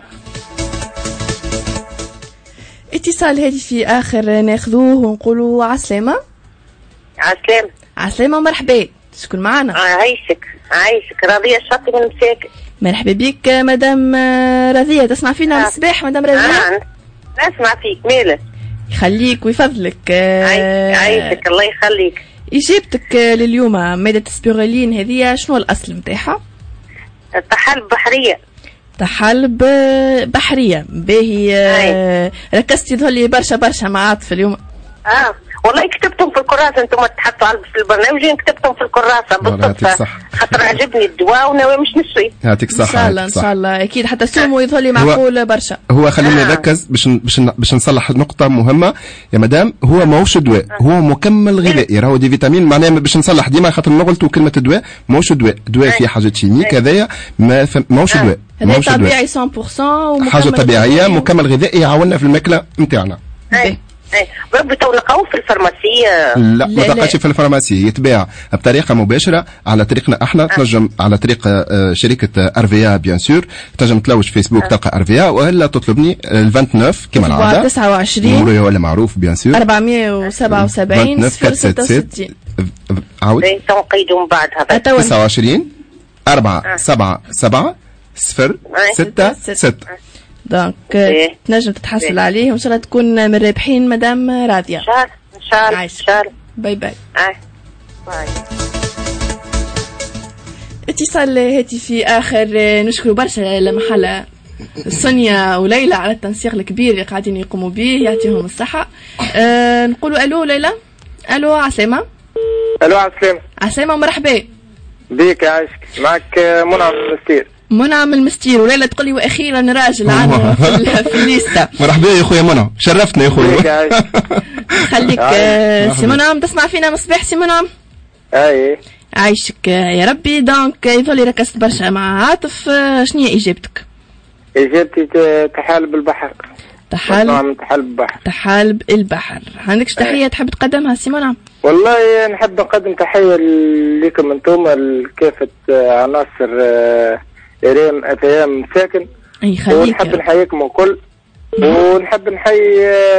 اتصال هاتفي اخر ناخذوه ونقولوا عسلامة. عسلامة. عسلامة ومرحبا. شكون معنا؟ عايشك عايشك. راضية الشاطي من مساكن. مرحبا بك مدام راضية. تسمع فينا من الصباح مدام راضية؟ آه. نسمع فيك ماله. يخليك ويفضلك. آه عايشك الله يخليك. اجابتك لليوم مادة سبيرولين هذه شنو الاصل نتاعها؟ طحالب بحرية. طحالب بحرية. باهي. ركزتي تظهري برشا برشا مع عاطف اليوم. اه والله كتبتهم في الكراسة. انتم تحطوا على في البرنامج كتبتهم في الكراسة بالصدفة خاطر عجبني الدواء وناوي مش نشري. يعطيك الصحة. ان شاء الله ان شاء الله اكيد حتى سومو يظهر معقول برشا. هو خلينا آه. نركز باش باش باش نصلح نقطة مهمة يا مدام. هو ماهوش دواء هو مكمل غذائي راهو دي فيتامين معناها باش نصلح ديما خاطر نغلطوا كلمة دواء. ماهوش دواء. دواء فيه حاجات شيميك هذايا ماهوش دواء. هذا طبيعي مية بالمية. حاجة طبيعية مكمل غذائي يعاوننا في الماكلة نتاعنا. ايه بربي تو نلقاوه في الفارماسيه. لا ما تلقاش في الفارماسيه. يتباع بطريقه مباشره على طريقنا احنا. آه. تنجم على طريق شركه ارفيا بيان سور. تنجم تلوج فيسبوك آه. تلقى ارفيا والا تطلبني ال تسعة وعشرين كما العاده. تسعة وعشرين نمرو ولا معروف بيان سور. أربعمية وسبعة وسبعين صفر ستة وستين. عاود. تنقيدوا من بعدها. تسعة وعشرين أربعة سبعة سبعة صفر ستة ستة. دونك إيه. تنجم تتحصل إيه. عليه وان شاء الله تكون من الرابحين مدام راضيه. ان شاء الله ان شاء الله ان شاء الله. باي باي. آه. باي. اتصال هاتفي اخر. نشكر برشا لمحل سونيا وليلى على التنسيق الكبير اللي قاعدين يقوموا به يعطيهم الصحه. أه نقولوا الو ليلى. الو عسلامه. الو عسلامه. عسلامه ومرحبا بيك. عايشك. معك منى المستير. منى من المستير. وليلى تقول لي واخيرا راجل عنا في, في الليسته. مرحبا يا خويا منى. شرفتنا يا خويا. خليك سي منى. تسمع فينا من الصباح سي منى؟ اي عايشك يا ربي. دونك يظل ركزت برشا مع عاطف. شنو هي اجابتك؟ اجابتي طحالب البحر. طحالب طحالب البحر. طحالب البحر. عندكش تحيه تحب تقدمها سي منى؟ والله نحب نقدم تحيه لكم انتم لكافه عناصر ريم افيام ساكن. اي خليك. ونحب نحييكم الكل. ونحب نحيي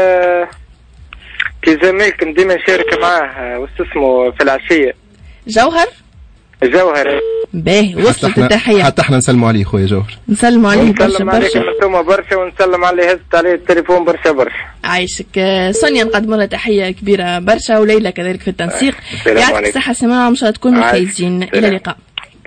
كي زميلكم ديما نشارك معاه واستسمو في العشيه. جوهر. جوهر. باهي وصلت التحيه. حتى احنا نسلموا عليه خويا جوهر. نسلموا عليه برشا برشا. نسلم عليكم انتم برشا ونسلم عليه هزت عليه التليفون برشا برشا. عايشك. سونيا نقدم لها تحيه كبيره برشا وليلى كذلك في التنسيق. يعطيك الصحه سماعه وان شاء الله تكونوا فايزين. الى اللقاء.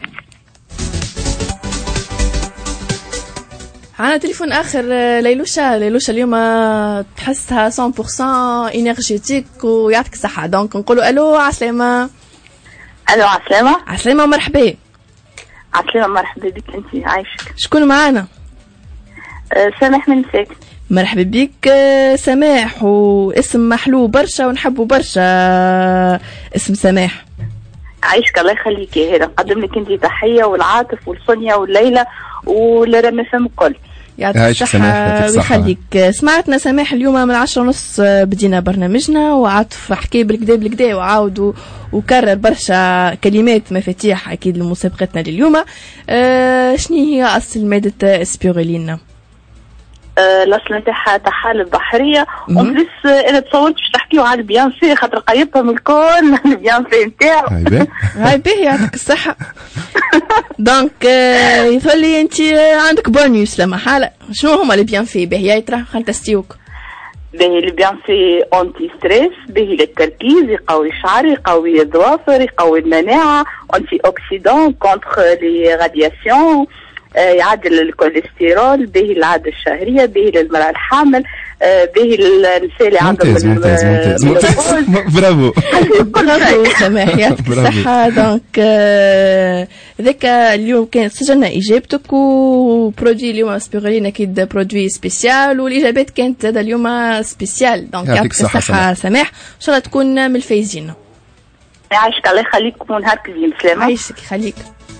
عنا تليفون اخر. ليلوشا. ليلوشا اليوم تحسها مية بالمية انرجيتيك ويعطيك الصحه. دونك نقولوا الو عسلامه. الو عسلامه. عسلامه ومرحبا. عسلامه مرحبا بك انت. عايشك. شكون معانا؟ أه سامح من مساكن. مرحبا بك سماح. واسم محلو برشا ونحبه برشا اسم سماح. عايشك الله يخليك. هذا نقدم لك انت تحيه والعاطف والسونيا والليلى والرمسام الكل. يعطيك الصحة ويخليك. سمعتنا سماح اليوم من عشرة ونص بدينا برنامجنا وعاطف حكي بالكدا بالكدا وعاود وكرر برشا كلمات مفاتيح أكيد لمسابقتنا لليوم. أه شنو هي أصل مادة سبيرولين؟ الاصل نتاعها طحالب بحريه. ومن بليس انا تصورت باش تحكيو على البيانسي خاطر قيدتهم الكل البيانسي نتاعو. هاي باهي يعطيك الصحه. دونك يظهر انت عندك بونيوس لما حاله. شنو هما البيانسي باهي ترى خلينا نتستيوك. باهي البيانسي أنتي ستريس، باهي للتركيز، يقوي الشعر، يقوي الظوافر، يقوي المناعة، أنتي أوكسيدون كونتر لي رادياسيون، يعدل الكوليسترول، باهي العادة الشهرية، باهي للمرأة الحامل، باهي للنساء اللي عندهم ممتاز ممتاز ممتاز ممتاز برافو برافو سماح يعطيك الصحة. دونك ذاك اليوم كانت سجلنا إجابتك، وبرودوي اليوم سبيغولين أكيد برودوي سبيسيال، والإجابات كانت زاد اليوم سبيسيال. دونك يعطيك الصحة سماح، إن شاء الله تكون من الفايزين. يعيشك الله يخليك ونهارك زين سلامة. يعيشك يخليك.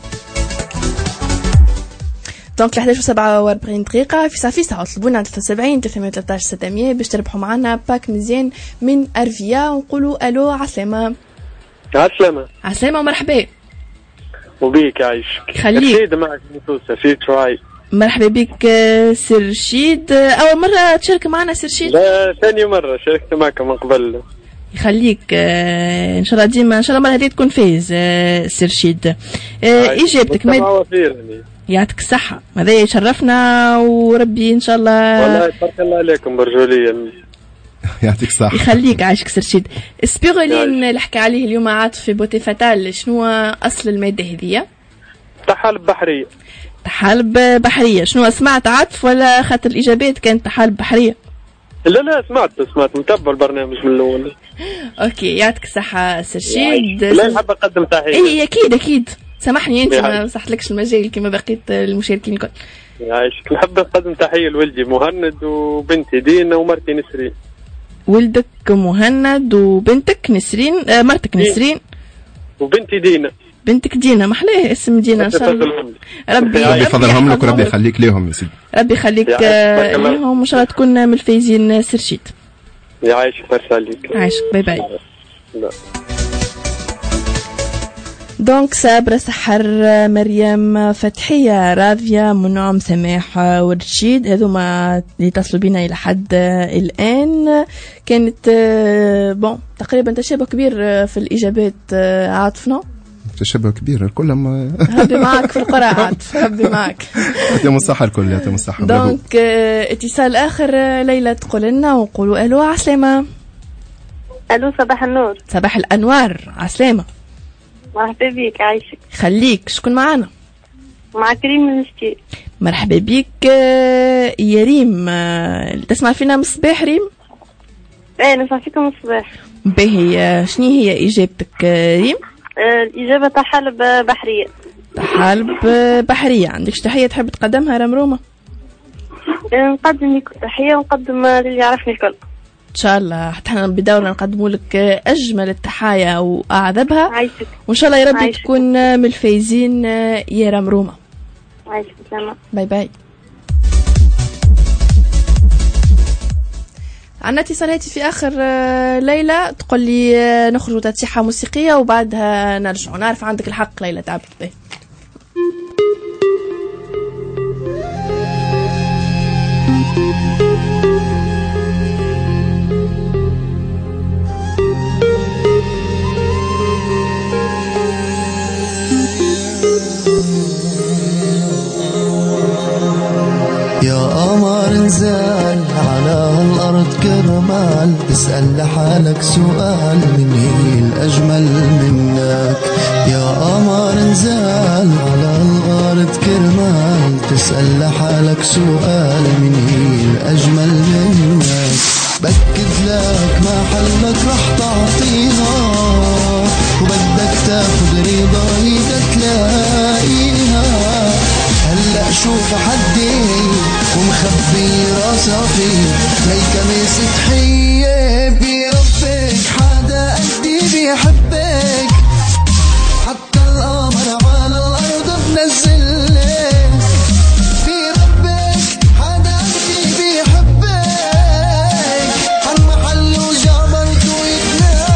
دونك ل إحداش وسبعة وأربعين دقيقة في صافيسة طلبونا على ثلاثة وسبعين ثلاثمية وثلاثطاش ستمية باش تربحوا معنا باك مزيان من أرفيا، ونقولوا ألو عسلامة. عسلامة عسلامة ومرحبا. وبيك يعيشك. خليك. رشيد معك نتوسة في تراي. مرحبا بك سير رشيد، أول مرة تشارك معنا سير رشيد؟ لا ثاني مرة شاركت معك من قبل. يخليك ان شاء الله ديما ان شاء الله المره هذه تكون فايز سير رشيد. اجابتك ما يعطيك الصحه، هذا يشرفنا وربي ان شاء الله. والله تبارك الله عليكم برجوليا. يعطيك الصحه. يخليك عايشك سير رشيد. سبيغولين اللي حكى عليه اليوم عاطف في بوتي فتال، شنو اصل الماده هذيا؟ طحالب بحريه. طحالب بحريه، شنو سمعت عاطف ولا خاطر الاجابات كانت طحالب بحريه؟ لا لا سمعت سمعت متابع البرنامج من الاول. اوكي يعطيك الصحة سير رشيد. لا نحب نقدم تحية. اي اكيد اكيد، سامحني انت ما مسحتلكش المجال كما بقيت المشاركين الكل. يعيشك. نحب نقدم تحية لولدي مهند وبنتي دينا ومرتي نسرين. ولدك مهند وبنتك نسرين، آه مرتك نسرين وبنتي دينا. بنتك دينا، محلاه اسم دينا ان شاء الله. ربي ربي يفضلهم لك وربي يخليك ليهم يا سيدي. ربي يخليك ليهم وان شاء الله تكون من الفايزين سير رشيد. يعيشك مرسى عليك. عايشك باي باي. دونك صابرة سحر مريم فتحية راضية منعم سماح ورشيد، هذوما اللي اتصلوا بنا إلى حد الآن. كانت بون تقريبا تشابه كبير في الإجابات. عاطفنا تشبه كبير كلهم. هبي معك في القراءة عاطف، هبي معك. يعطيهم الصحة الكل، يعطيهم الصحة. دونك اتصال آخر ليلى تقول لنا ونقولوا ألو عسلامة. ألو صباح النور. صباح الأنوار عسلامة. مرحبا بيك عايشك. خليك شكون معانا؟ مع كريم من الشتي. مرحبا بيك يا ريم. تسمع فينا من الصباح ريم؟ ايه نسمع فيكم من الصباح. باهي شنو هي إجابتك ريم؟ الإجابة طحالب بحرية. طحالب بحرية. عندكش تحية تحب تقدمها رمرومة؟ نقدم لك تحية ونقدم للي يعرفني الكل. إن شاء الله حتى احنا بدورنا نقدموا لك أجمل التحايا وأعذبها. عايشك. وإن شاء الله يا ربي تكون من الفايزين يا رمرومة. عايشك سلامة. باي باي. عنا اتصال هاتفي اخر ليلى تقول لي نخرجوا تتصيحه موسيقيه وبعدها نرجعوا. نعرف عندك الحق ليلى تعبت به. يا قمر انزل على الأرض كرمال، اسأل لحالك سؤال من هي الأجمل منك. يا قمر انزل على الأرض كرمال، تسأل لحالك سؤال من هي الأجمل منك. بكد لك ما حلك رح تعطيها، وبدك تاخد رضاي تلاقيها. هلأ شوف حدي ومخبي راسها فيه، ليك مسك حية بربك حدا قدي بيحبك. حتى القمر على الأرض بنزلك، في ربك حدا قدي بيحبك. عالمحل وجبرته يتلاقي.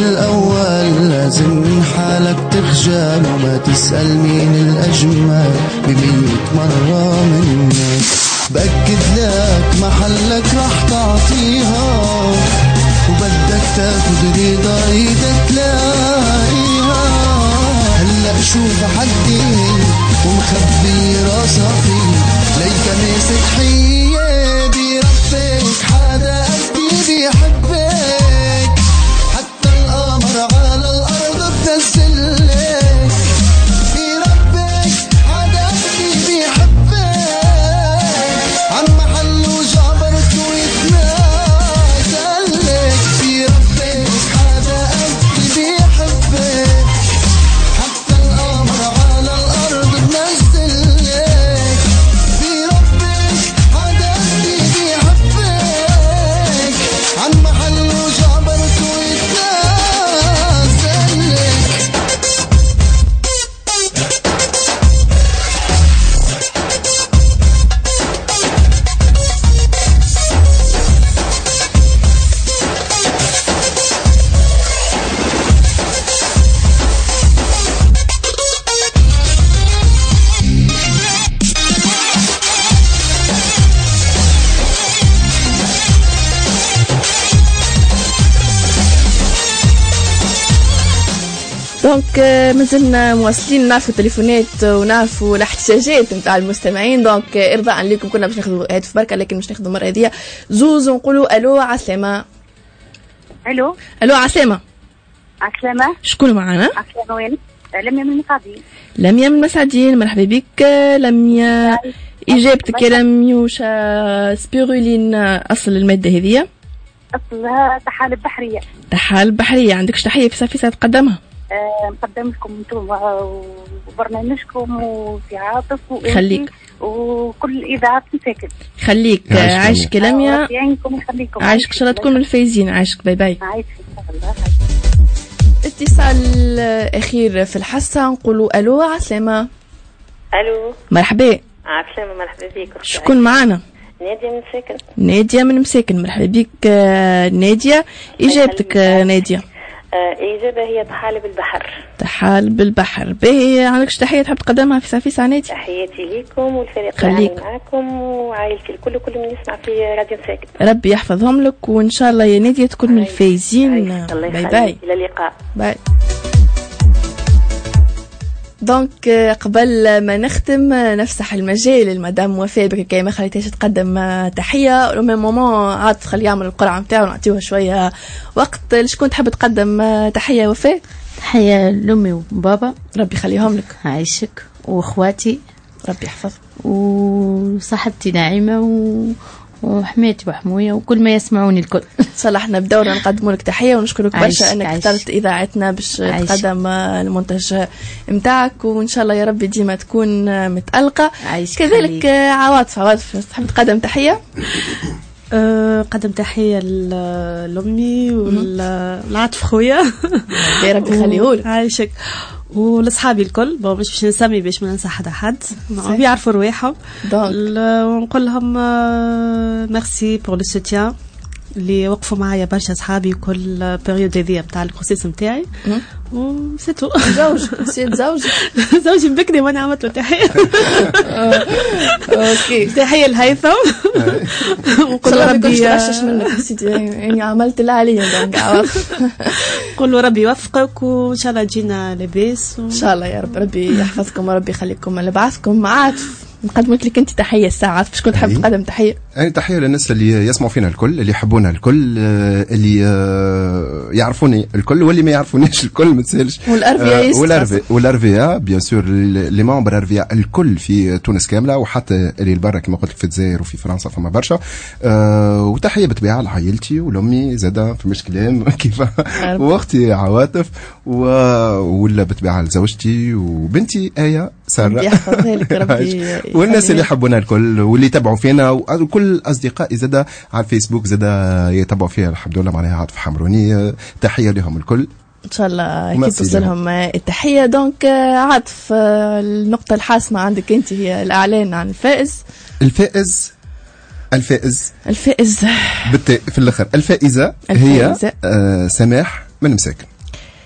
الأول لازم حالك تخجل وما تسأل مين الأجمل بمية مرة منك. بأكد لك محلك رح تعطيها وبدك تاخد رضا ايدك تلاقيها. هلأ شوف حدي ومخبي راسها فيه ليك ماسك حية بربك حدا قدي بيحبك حتى القمر على الأرض بنزلك بربك حدا قدي بيحبك عن محله جعبرته يتنازلك بربك حدا قدي بيحبك حتى القمر على الأرض بنزلك بربك حدا قدي بيحبك عن محله جعبرته يتنازلك. دونك مازلنا مواصلين نعرفوا التليفونات ونعرفوا الاحتياجات نتاع المستمعين. دونك ارضاء لكم كنا باش ناخذوا هاتف بركه لكن مش ناخذوا المره هذه زوز ونقولوا الو عسلامه. الو الو عسلامه. عسلامه. شكون معنا؟ عسلامه وين؟ لميا من المساعدين. لميا من المساعدين مرحبا بك لميا. اجابتك يا لميا وش سبيرولين اصل الماده هذه؟ اصلها تحالب بحريه. تحالب بحريه. عندكش تحيه في صفيسه تقدمها؟ أه نقدم لكم انتم وبرنامجكم وفي عاطف خليك وكل الاذاعات مساكن. خليك عايشك لميا. يعينكم ويخليكم. عايشك ان شاء الله تكون من الفايزين. عايشك باي باي. عايشك ان شاء الله. اتصال اخير في الحصه نقولوا الو عسلامه. الو مرحبا. عسلامه مرحبا بك. شكون معنا؟ ناديه من مساكن. ناديه من مساكن مرحبا بك ناديه. اجابتك ناديه؟ إجابة هي تحالب البحر. تحالب البحر. باهي عندكش تحية تحب تقدمها في صافي سعناتي؟ تحياتي ليكم والفريق اللي معاكم وعائلتي الكل كل من يسمع في راديو مساكن. ربي يحفظهم لك وإن شاء الله يا نادية تكون من الفايزين. باي باي. إلى اللقاء. باي. دونك قبل ما نختم نفسح المجال للمدام وفاء بكي ما خليتهاش تقدم تحيه ومن مومون عاد خلي يعمل القرعه نتاعو نعطيوها شويه وقت. شكون تحب تقدم تحيه وفاء؟ تحيه لامي وبابا ربي يخليهم لك. عايشك واخواتي ربي يحفظهم وصاحبتي نعيمه و وحماتي وحموية وكل ما يسمعوني الكل. ان شاء الله احنا بدورنا نقدموا لك تحيه ونشكرك برشا انك اخترت اذاعتنا باش تقدم المونتاج نتاعك وان شاء الله يا ربي ديما تكون متالقه. كذلك عواطف عواطف تحب تقدم تحيه؟ أه قدم تحيه لامي والعاطف خويا يا ربي يخليهولك. عايشك ولصحابي الكل مش باش نسمي باش ما ننسى حدا حد بيعرفوا رواحهم ونقول لهم ميرسي بور لو سوتيان اللي وقفوا معايا برشا صحابي كل بيريود هذيا نتاع الكورسيس نتاعي وسيتو. زوجك نسيت زوجك زوجي بكري وانا عملت له تحيه. اوكي تحيه لهيثم ونقول له ربي يغشش منك يعني عملت اللي عليا. نقول له ربي يوفقك وان شاء الله تجينا لاباس ان شاء الله يا رب. ربي يحفظكم وربي يخليكم اللي بعثكم. عاطف نقدمت لك انت تحيه الساعه باش كنت تحب تقدم تحيه؟ يعني تحيه للناس اللي يسمعوا فينا الكل اللي يحبونا الكل اللي يعرفوني الكل واللي ما يعرفونيش الكل ما تسالش. والارفيا والارفيا والارفيا بيان سور لي ممبر ارفيا الكل في تونس كامله وحتى اللي برا كما قلت لك في الجزائر وفي فرنسا فما برشا. أه وتحيه بالطبيعه لعائلتي ولامي زاده في مش كلام كيف واختي عواطف ولا بالطبيعه لزوجتي وبنتي ايه ساره. يحفظها لك ربي. والناس اللي يحبونا الكل واللي يتابعوا فينا وكل اصدقائي زاده على الفيسبوك زاده يتابعوا فيها الحمد لله معناها عاطف حمروني. تحيه لهم الكل ان شاء الله اكيد توصلهم التحيه. دونك عاطف النقطه الحاسمه عندك انت هي الاعلان عن الفائز. الفائز الفائز الفائز بالتاء في الاخر. الفائزه هي آه سماح من مساكن.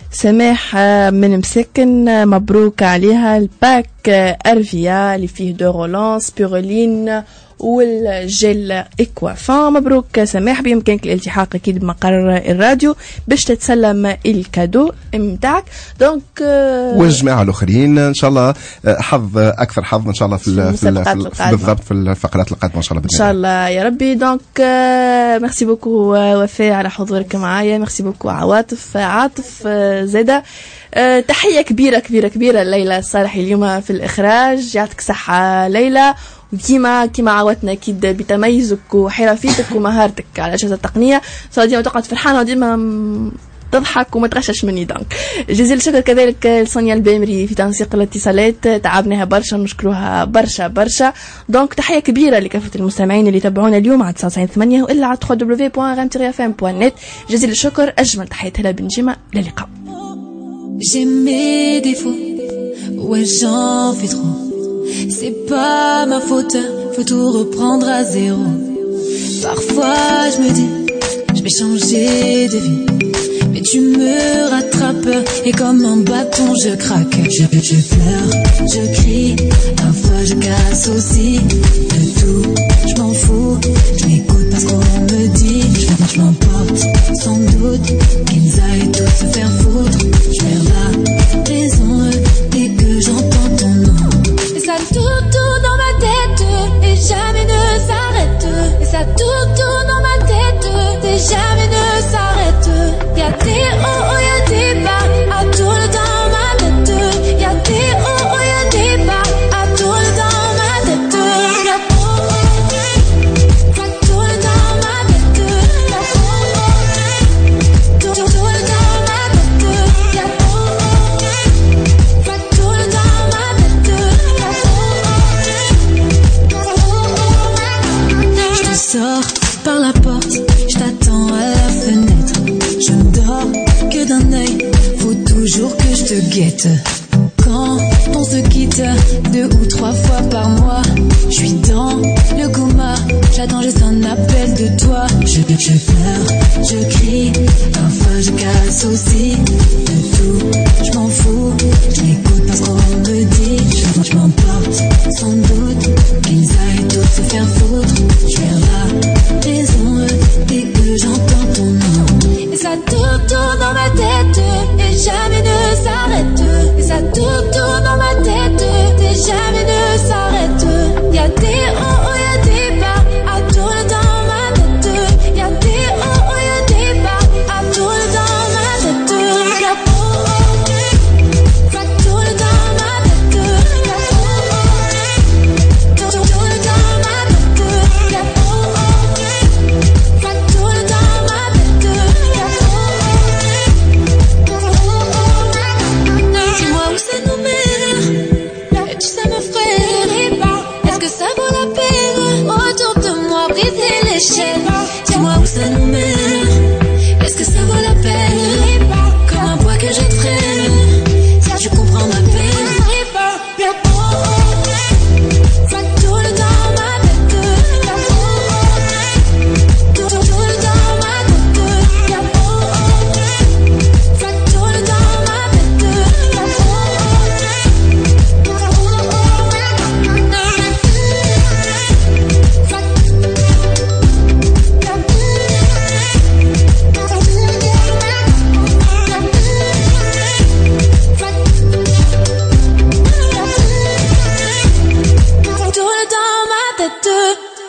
سماح من مسكن، مبروك عليها الباك ارفيا اللي فيه دو رولانس بيرولين والجل إكوافان. مبروك سماح، بيمكنك الالتحاق أكيد بمقر الراديو باش تتسلم الكادو متاعك. دونك والجماعة الآخرين إن شاء الله حظ أكثر حظ إن شاء الله في, في, في بالضبط في الفقرات القادمة إن شاء الله. إن شاء الله يا ربي. دونك ميرسي بوكو وفاء على حضورك معايا، ميرسي بوكو عواطف عاطف زادة. أه تحية كبيرة كبيرة كبيرة ليلى الصالحي اليوم في الإخراج، يعطيك صحة ليلى، وكيما كيما عاودتنا أكيد بتميزك وحرفيتك ومهارتك على الأجهزة التقنية، صار ديما تقعد فرحانة وديما تضحك وما تغشش مني. دونك جزيل الشكر كذلك لسونيا البامري في تنسيق الاتصالات، تعبناها برشا نشكروها برشا برشا. دونك تحية كبيرة لكافة المستمعين اللي تابعونا اليوم على تسعة وتسعين ثمانية وإلا على دبليو دبليو دبليو بوان رام تيري اف ام بوان نت. جزيل الشكر، أجمل تحيات هلا بنجيمة، للقاء. J'ai mes défauts, ouais j'en fais trop. C'est pas ma faute, faut tout reprendre à zéro. Parfois je me dis, je vais changer de vie, mais tu me rattrapes et comme un bâton je craque. Je, je pleure, je crie, parfois je casse aussi. De tout, je m'en fous, je m'écoute parce qu'on me dit. Je, je m'emporte, sans doute, qu'ils aillent tous se faire foutre. Je perds la raison dès que j'entends ton nom. Et ça tourne, tourne dans ma tête et jamais ne s'arrête. Et ça tourne, tourne dans ma tête et jamais ne s'arrête. Y'a des hauts, oh y'a des bas, à tourne dans ma tête. Y'a des hauts, oh y'a des bas, à tourne dans ma tête. Y'a ça tourne dans ma tête. Y'a tourne, tourne dans ma tête. Y'a ça tourne dans ma tête. Je te sors par la porte, je t'attends à la fenêtre. Je ne dors que d'un œil, faut toujours que je te guette. Quand on se quitte deux ou trois fois par mois, je suis dans le coma, j'attends juste un appel de toi. Je, je pleure, je crie, parfois je casse aussi. De tout, je m'en fous, je m'écoute parce qu'on me dit. Je, je m'emporte, sans doute, qu'ils aillent tous se faire foutre. Je perds la raison dès que j'entends ton nom. Et ça tourne, tourne dans ma tête et jamais ne s'arrête. Et ça tourne, tourne dans ma tête et jamais ne s'arrête. Y'a des hauts, oh y'a des bas, à tourne dans ma tête. Y'a des hauts, oh y'a des bas, à tourne dans ma tête. Y'a ça tourne dans ma tête. Y'a tourne dans ma tête. Y'a ça tourne dans ma tête. Dis-moi où ça nous mène, et tu sais me freine. Est-ce que ça vaut la peine? Autour de moi briser les chaînes. Dis-moi où ça nous mène, est-ce que ça vaut la peine? Comme un poids que je traîne, si tu comprends ma peine. Ça tourne dans ma tête. Tourne dans ma tête. Ça tourne dans ma tête. Tourne dans ma tête.